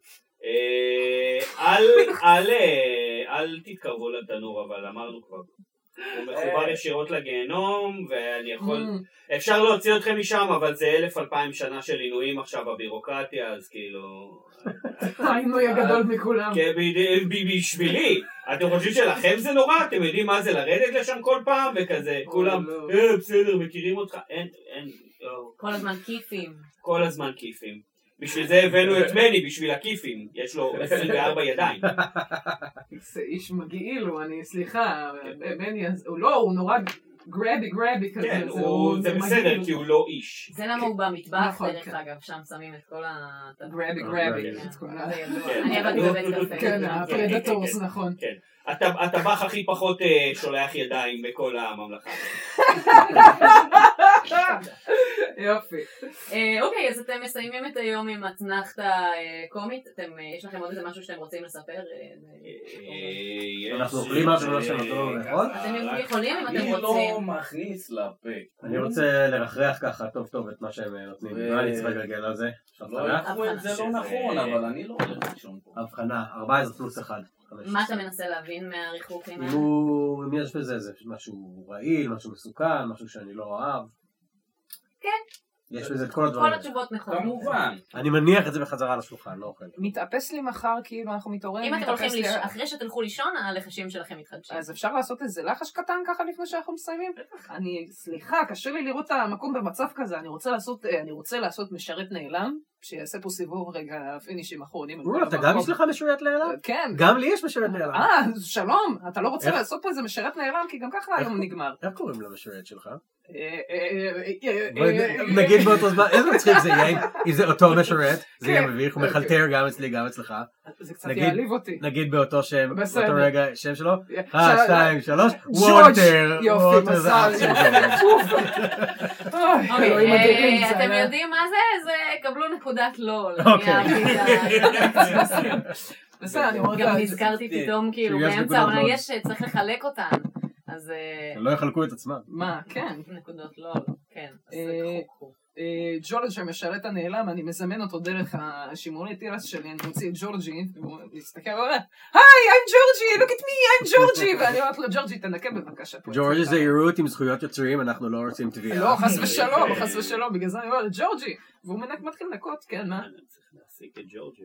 אל תתקרבו לתנור, אבל אמרנו כבר. הוא מחובר ישירות לגיהנום, ואני יכול... אפשר להוציא אתכם משם, אבל זה אלף אלפיים שנה של עינויים עכשיו בבירוקרטיה, אז כאילו... העינוי הגדול מכולם. בשבילי. אתם חושבים שלכם זה נורא? אתם יודעים מה זה לרדת לשם כל פעם? וכזה, כולם, אה, בסדר, מכירים אותך? אין, אין, לא. כל הזמן כיפים. כל הזמן כיפים. בשביל זה הבאנו את מני, בשביל הכיפים. יש לו עשרים וארבע ידיים. זה איש מגעיל, אני, סליחה, מני, הוא לא, הוא נורא גרבי גרבי כזה. כן, זה בסדר, כי הוא לא איש. זה למה הוא במטבח, דרך אגב, שם שמים את כל ה... גרבי גרבי. אני עבדתי בבית קפה. כן, הפרדטורס, נכון. כן. הטבח הכי פחות שולח ידיים בכל הממלכה. יופי. אוקיי, אז אתם מסיימים את היום עם אתנחתא קומית. יש לכם עוד איזה משהו שאתם רוצים לספר? אנחנו אוכלים משהו לא שנתנו לאכול? אתם יכולים אם אתם אני רוצים. לא מכניס לפה. אני רוצה לרחרח ככה טוב טוב את מה שהם נותנים. מה אני צריך לגלגל על זה? זה לא נכון, אבל אני לא הולך לישון פה. הבחנה, ארבע עשרה פלוס אחד. מה אתה מנסה להבין מהריחוקים האלה? אם יש בזה, זה משהו רעיל, משהו מסוכן, משהו שאני לא אוהב. כן. יש בזה את כל הדברים. כל התשובות נכונות. כמובן. אני מניח את זה בחזרה על השולחן, לא אוכל. מתאפס לי מחר, כאילו אנחנו מתעוררים. אם אתם הולכים לישון, אחרי שתלכו לישון, הלחשים שלכם מתחדשים. אז אפשר לעשות איזה לחש קטן ככה לפני שאנחנו מסיימים? אני, סליחה, קשה לי לראות את המקום במצב כזה. אני רוצה לעשות, אני רוצה לעשות משרת נעלם, שיעשה פה סיבוב רגע פינישים אחרונים. אתה גם יש לך משרת נעלם? כן. גם לי יש משרת נעלם. אה, שלום. אתה לא רוצה לעשות פה איזה משרת נעלם, כי גם ככה היום נגמר. איך קוראים למשרת שלך? נגיד באותו זמן, איזה מצחיק זה יהיה, אם זה אותו משרת, זה יהיה מביך, הוא מחלטר גם אצלי, גם אצלך. זה קצת יעליב אותי. נגיד באותו שם, בסדר. באותו רגע, שם שלו, ש- אחת, שתיים, שלוש, ג'ורג', וולטר, יופי, וולטר זה אח מזל, של יופי. ג'ורג'. אוי, אוקיי, אלוהים אדירים, אה, זה אתם היה- יודעים מה זה? זה קבלו נקודת לול. אוקיי. אני אהבתי את ה- בסדר, אני אומרת גם לה, נזכרתי פתאום כאילו שיש באמצע נקודות העונה לול. יש צריך לחלק אותן. אז אה, הם לא יחלקו את עצמם. מה, כן. נקודות לול, כן. אז אה, קחו, קחו. אה, ג'ורג' המשרת הנעלם, אני מזמן אותו דרך השימורי תירס שלי, אני מוציא את ג'ורג'י, והוא מסתכל ואומר, היי, I'm ג'ורג'י, look at me, I'm ג'ורג'י, ואני אומרת לו, ג'ורג'י, תנקה בבקשה פה. ג'ורג' זה ירות עם זכויות יוצרים, אנחנו לא רוצים תביעה. לא, חס ושלום, חס ושלום, בגלל זה אני אומרת, ג'ורג'י, והוא מנק מתחיל לנקות, כן, מה? אני צריך להסיק את ג'ורג'י.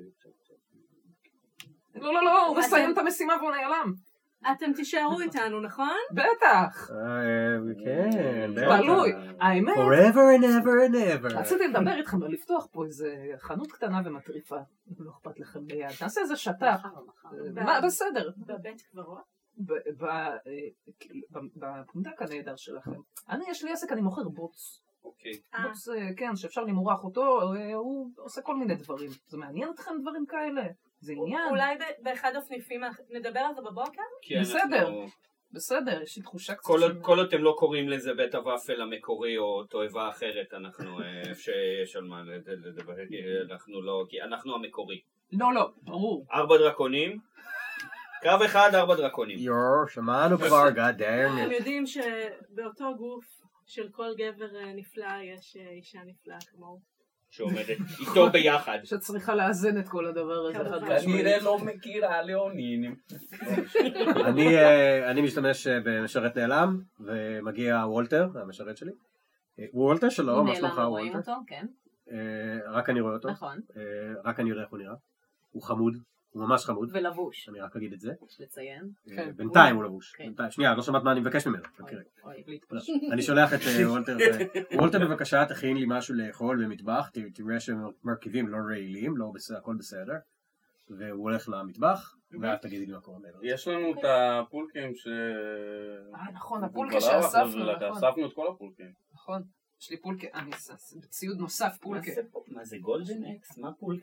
לא, לא, לא, הוא אתם- מסיים את המשימה והוא נעלם. אתם תישארו איתנו, נכון? בטח, אה, כן, תלוי. האמת, forever and ever and ever. רציתי לדבר איתכם ולפתוח פה איזה חנות קטנה ומטריפה, אם לא אכפת לכם ביד. נעשה איזה שטח. מה, בסדר. בבית קברות? ב- ב- אה, ב- בפונדק הנהדר שלכם. אני, יש לי עסק, אני מוכר בוץ. אוקיי. אה, בוץ, אה, כן, שאפשר למרוח אותו, אה, הוא עושה כל מיני דברים. זה מעניין אתכם דברים כאלה? זה עניין? אולי ב- באחד הסניפים האח- נדבר על זה בבוקר? כי אנחנו- בסדר. בסדר, יש לי תחושה קצת כל עוד- של- כל עוד אתם לא קוראים לזה בית הוואפל המקורי או תועבה אחרת, אנחנו, אה, איפה שיש על מה לדבר, כי אנחנו לא, כי אנחנו המקורי. לא, לא, ברור. ארבע דרקונים, קרב אחד, ארבע דרקונים. יור, שמענו כבר, God damn אתם it. יודעים שבאותו גוף של כל גבר אה, נפלא יש אה, אישה נפלאה כמוהו. שעומדת איתו ביחד. שצריכה לאזן את כל הדבר הזה. כמובן. חד משמעית. כנראה לא מכירה ליאונינים. אני, אה, אני משתמש אה, במשרת נעלם, ומגיע וולטר, המשרת שלי. אה, וולטר שלום, הוא מה נעלם, שלומך לא רואים וולטר? אותו, כן. אה, רק אני רואה אותו. נכון. אה, רק אני יודע איך הוא נראה. הוא חמוד, הוא ממש חמוד. ולבוש, אני רק אגיד את זה. יש לציין. אה, כן. בינתיים הוא לבוש. כן. בינתיים. שנייה, לא שמעת מה אני מבקש ממנו. אוי, תקראי. אוי. אני שולח את אה, וולטר, ו- וולטר בבקשה תכין לי משהו לאכול במטבח, ת- תראה שמרכיבים לא רעילים, לא בסדר, הכל בסדר. והוא הולך למטבח, ואז תגידי לי מה קורה ממנו. יש לנו את הפולקים ש... אה, נכון, הפולקה בלאו, שאספנו, אבל נכון. אספנו את כל הפולקים. נכון. יש לי פולקה, אני בציוד נוסף פולקה. מה זה גולדן אקס? מה פולקה?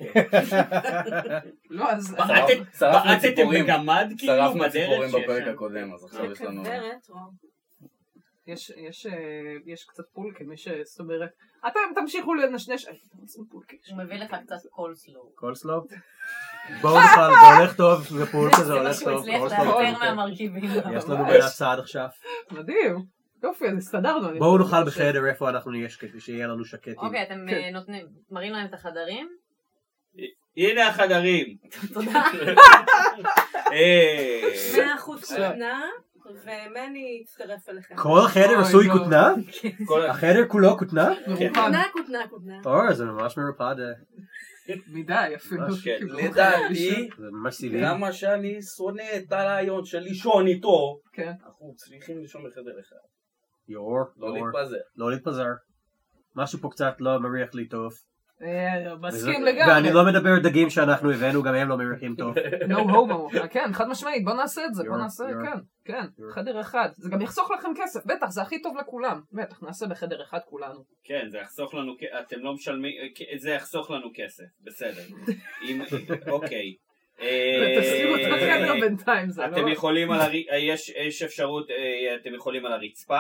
לא, אז... בעטתם- שרפנו בעטתם ציפורים. בגמד כאילו שרפנו בדרך ציפורים שיש בפרק שם? הקודם, אז עכשיו יש לנו... כוורת, רוב. יש, יש, אה, יש קצת פולקה, מי ש... זאת אומרת, אתם תמשיכו לנשנש, אה, אתם רוצים פולקה? הוא מביא לך קצת קולסלו. קולסלו? בואו נאכל, זה הולך טוב, זה פולקה, זה הולך הוא טוב. הצליח קולסלו. לאתר מהמרכיבים. יש לנו ביד צעד עכשיו. מדהים, יופי, אז הסתדרנו. אני בואו חושב נאכל ש- בחדר איפה אנחנו נהיה שקטים, שיהיה לנו שקטים. אוקיי, אתם כן. אה, נותנים, מראים להם את החדרים? הנה החדרים. תודה. אה, מאה אחוז כותנה, ומני יצטרף אליכם. כל החדר אוי, עשוי לא. כותנה? כל ה- החדר כולו כותנה? מרוחק. כותנה, כותנה, כותנה. אור, זה ממש מרופד, אה, מדי אפילו. ממש, כן. כאילו, לדעתי, זה ממש סיבי. כמה שאני שונא את הרעיון של לישון איתו, כן. אנחנו צריכים לישון בחדר אחד. יור, לא יור, להתפזר. לא להתפזר. משהו פה קצת לא מריח לי טוב. אה, מסכים וזה- לגמרי. ואני לא מדבר דגים שאנחנו הבאנו, גם הם לא מריחים טוב. no homo. כן, חד משמעית, בוא נעשה את זה, בוא You're- נעשה, you're- כן, כן, you're- חדר אחד. זה גם יחסוך לכם כסף, בטח, זה הכי טוב לכולם. בטח, נעשה בחדר אחד כולנו. כן, זה יחסוך לנו, כ- אתם לא משלמים, כ- זה יחסוך לנו כסף, בסדר. אם- אוקיי. אה, תשימו את החדר בינתיים, זה אתם לא... יכולים על הר... יש, יש אפשרות, אה, אתם יכולים על הרצפה.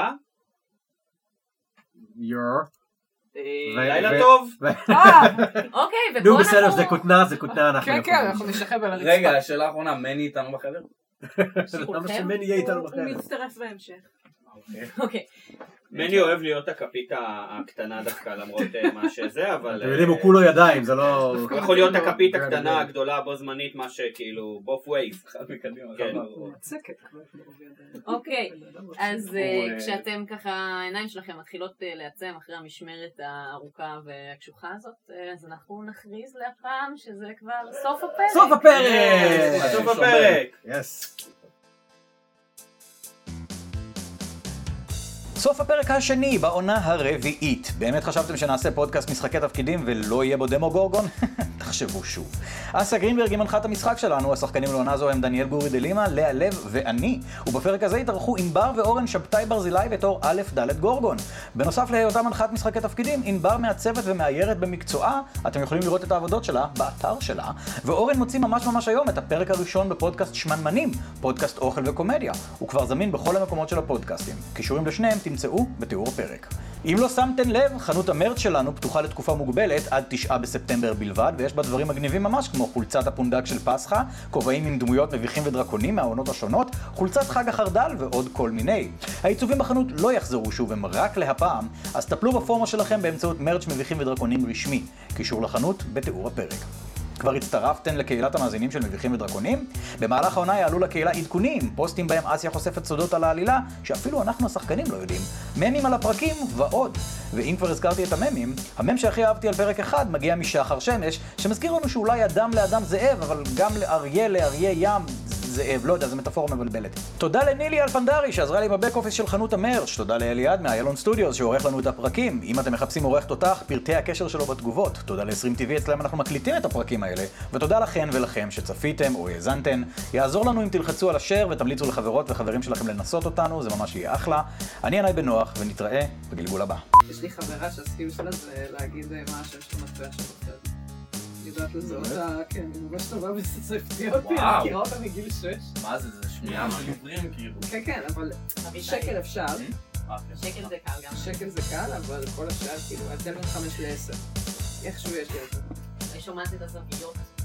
יור. אה, ו- לילה ו- טוב. אה, אוקיי, נו ופה בסדר, אנחנו... זה כותנה, זה כותנה, אנחנו כן, כן, יכולים. אנחנו נשכב על הרצפה. רגע, השאלה האחרונה, מני איתנו בחדר? למה שמני יהיה איתנו הוא בחדר? מצטרף בהמשך. אוקיי. מני אוהב להיות הכפית ה- הקטנה דווקא, למרות אה, מה שזה, אבל... אתם יודעים, הוא כולו ידיים, זה לא... הוא יכול להיות הכפית כן, הקטנה כן. הגדולה בו זמנית, מה שכאילו, both ways. אחד מקדימה, כן. אחד מאחורה. מצקת. אוקיי, אז הוא, אה, אה, כשאתם ככה, העיניים שלכם מתחילות אה, לעצם אחרי המשמרת הארוכה והקשוחה הזאת, אה, אז אנחנו נכריז להפעם שזה כבר סוף הפרק. סוף הפרק! אה, סוף הפרק. יס. סוף הפרק השני בעונה הרביעית. באמת חשבתם שנעשה פודקאסט משחקי תפקידים ולא יהיה בו דמו גורגון? תחשבו שוב. אסיה גרינברג היא מנחת המשחק שלנו, השחקנים לעונה זו הם דניאל גורי דלימה, לאה לב ואני, ובפרק הזה התארחו ענבר ואורן שבתאי ברזילי בתור א' ד' גורגון. בנוסף להיותה מנחת משחקי תפקידים, ענבר מעצבת ומאיירת במקצועה, אתם יכולים לראות את העבודות שלה באתר שלה, ואורן מוציא ממש ממש היום את הפרק הראשון בפודקאסט שמנמנים, פודקאסט אוכל וקומדיה. הוא כבר זמין בכל המקומות של הפודקאסטים. קישורים לשניהם תמצאו בתיאור הפרק. אם לא שמתם לב, חנות המרץ שלנו פתוחה לתקופה מוגבלת עד תשעה בספטמבר בלבד, ויש בה דברים מגניבים ממש כמו חולצת הפונדק של פסחה, כובעים עם דמויות מביכים ודרקונים מהעונות השונות, חולצת חג החרדל ועוד כל מיני. העיצובים בחנות לא יחזרו שוב, הם רק להפעם, אז טפלו בפורמה שלכם באמצעות מרץ מביכים ודרקונים רשמי. קישור לחנות בתיאור הפרק. כבר הצטרפתן לקהילת המאזינים של מביכים ודרקונים? במהלך העונה יעלו לקהילה עדכונים, פוסטים בהם אסיה חושפת סודות על העלילה, שאפילו אנחנו השחקנים לא יודעים, ממים על הפרקים ועוד. ואם כבר הזכרתי את הממים, המם שהכי אהבתי על פרק אחד מגיע משחר שמש, שמזכיר לנו שאולי אדם לאדם זאב, אבל גם לאריה לאריה ים זאב, לא יודע, זו מטאפורה מבלבלת. תודה לנילי אלפנדרי שעזרה לי בבק אופיס של חנות המרץ', תודה לאליעד מאיילון סטודיוס שעורך לנו את הפרקים. אם אתם מחפשים עורך תותח, פרטי הקשר שלו בתגובות. תודה ל-עשרים טי וי, אצלם אנחנו מקליטים את הפרקים האלה, ותודה לכן ולכם שצפיתם או האזנתן. יעזור לנו אם תלחצו על השare ותמליצו לחברות וחברים שלכם לנסות אותנו, זה ממש יהיה אחלה. אני ינאי בן נוח ונתראה בגלגול הבא. יש לי חברה שהסקיל שלה זה להגיד מה השם של המטבע שבצד. יודעת לזהות, כן, היא ממש טובה בספציות, אני מכירה אותה מגיל שש. מה זה, זה שמיעה של עיוורים כאילו. כן, כן, אבל שקל אפשר. שקל זה קל גם. שקל זה קל, אבל כל השאר, כאילו, ההבדל בין חמש לעשר. איכשהו יש לי את זה. אני שומעת את הזוויות.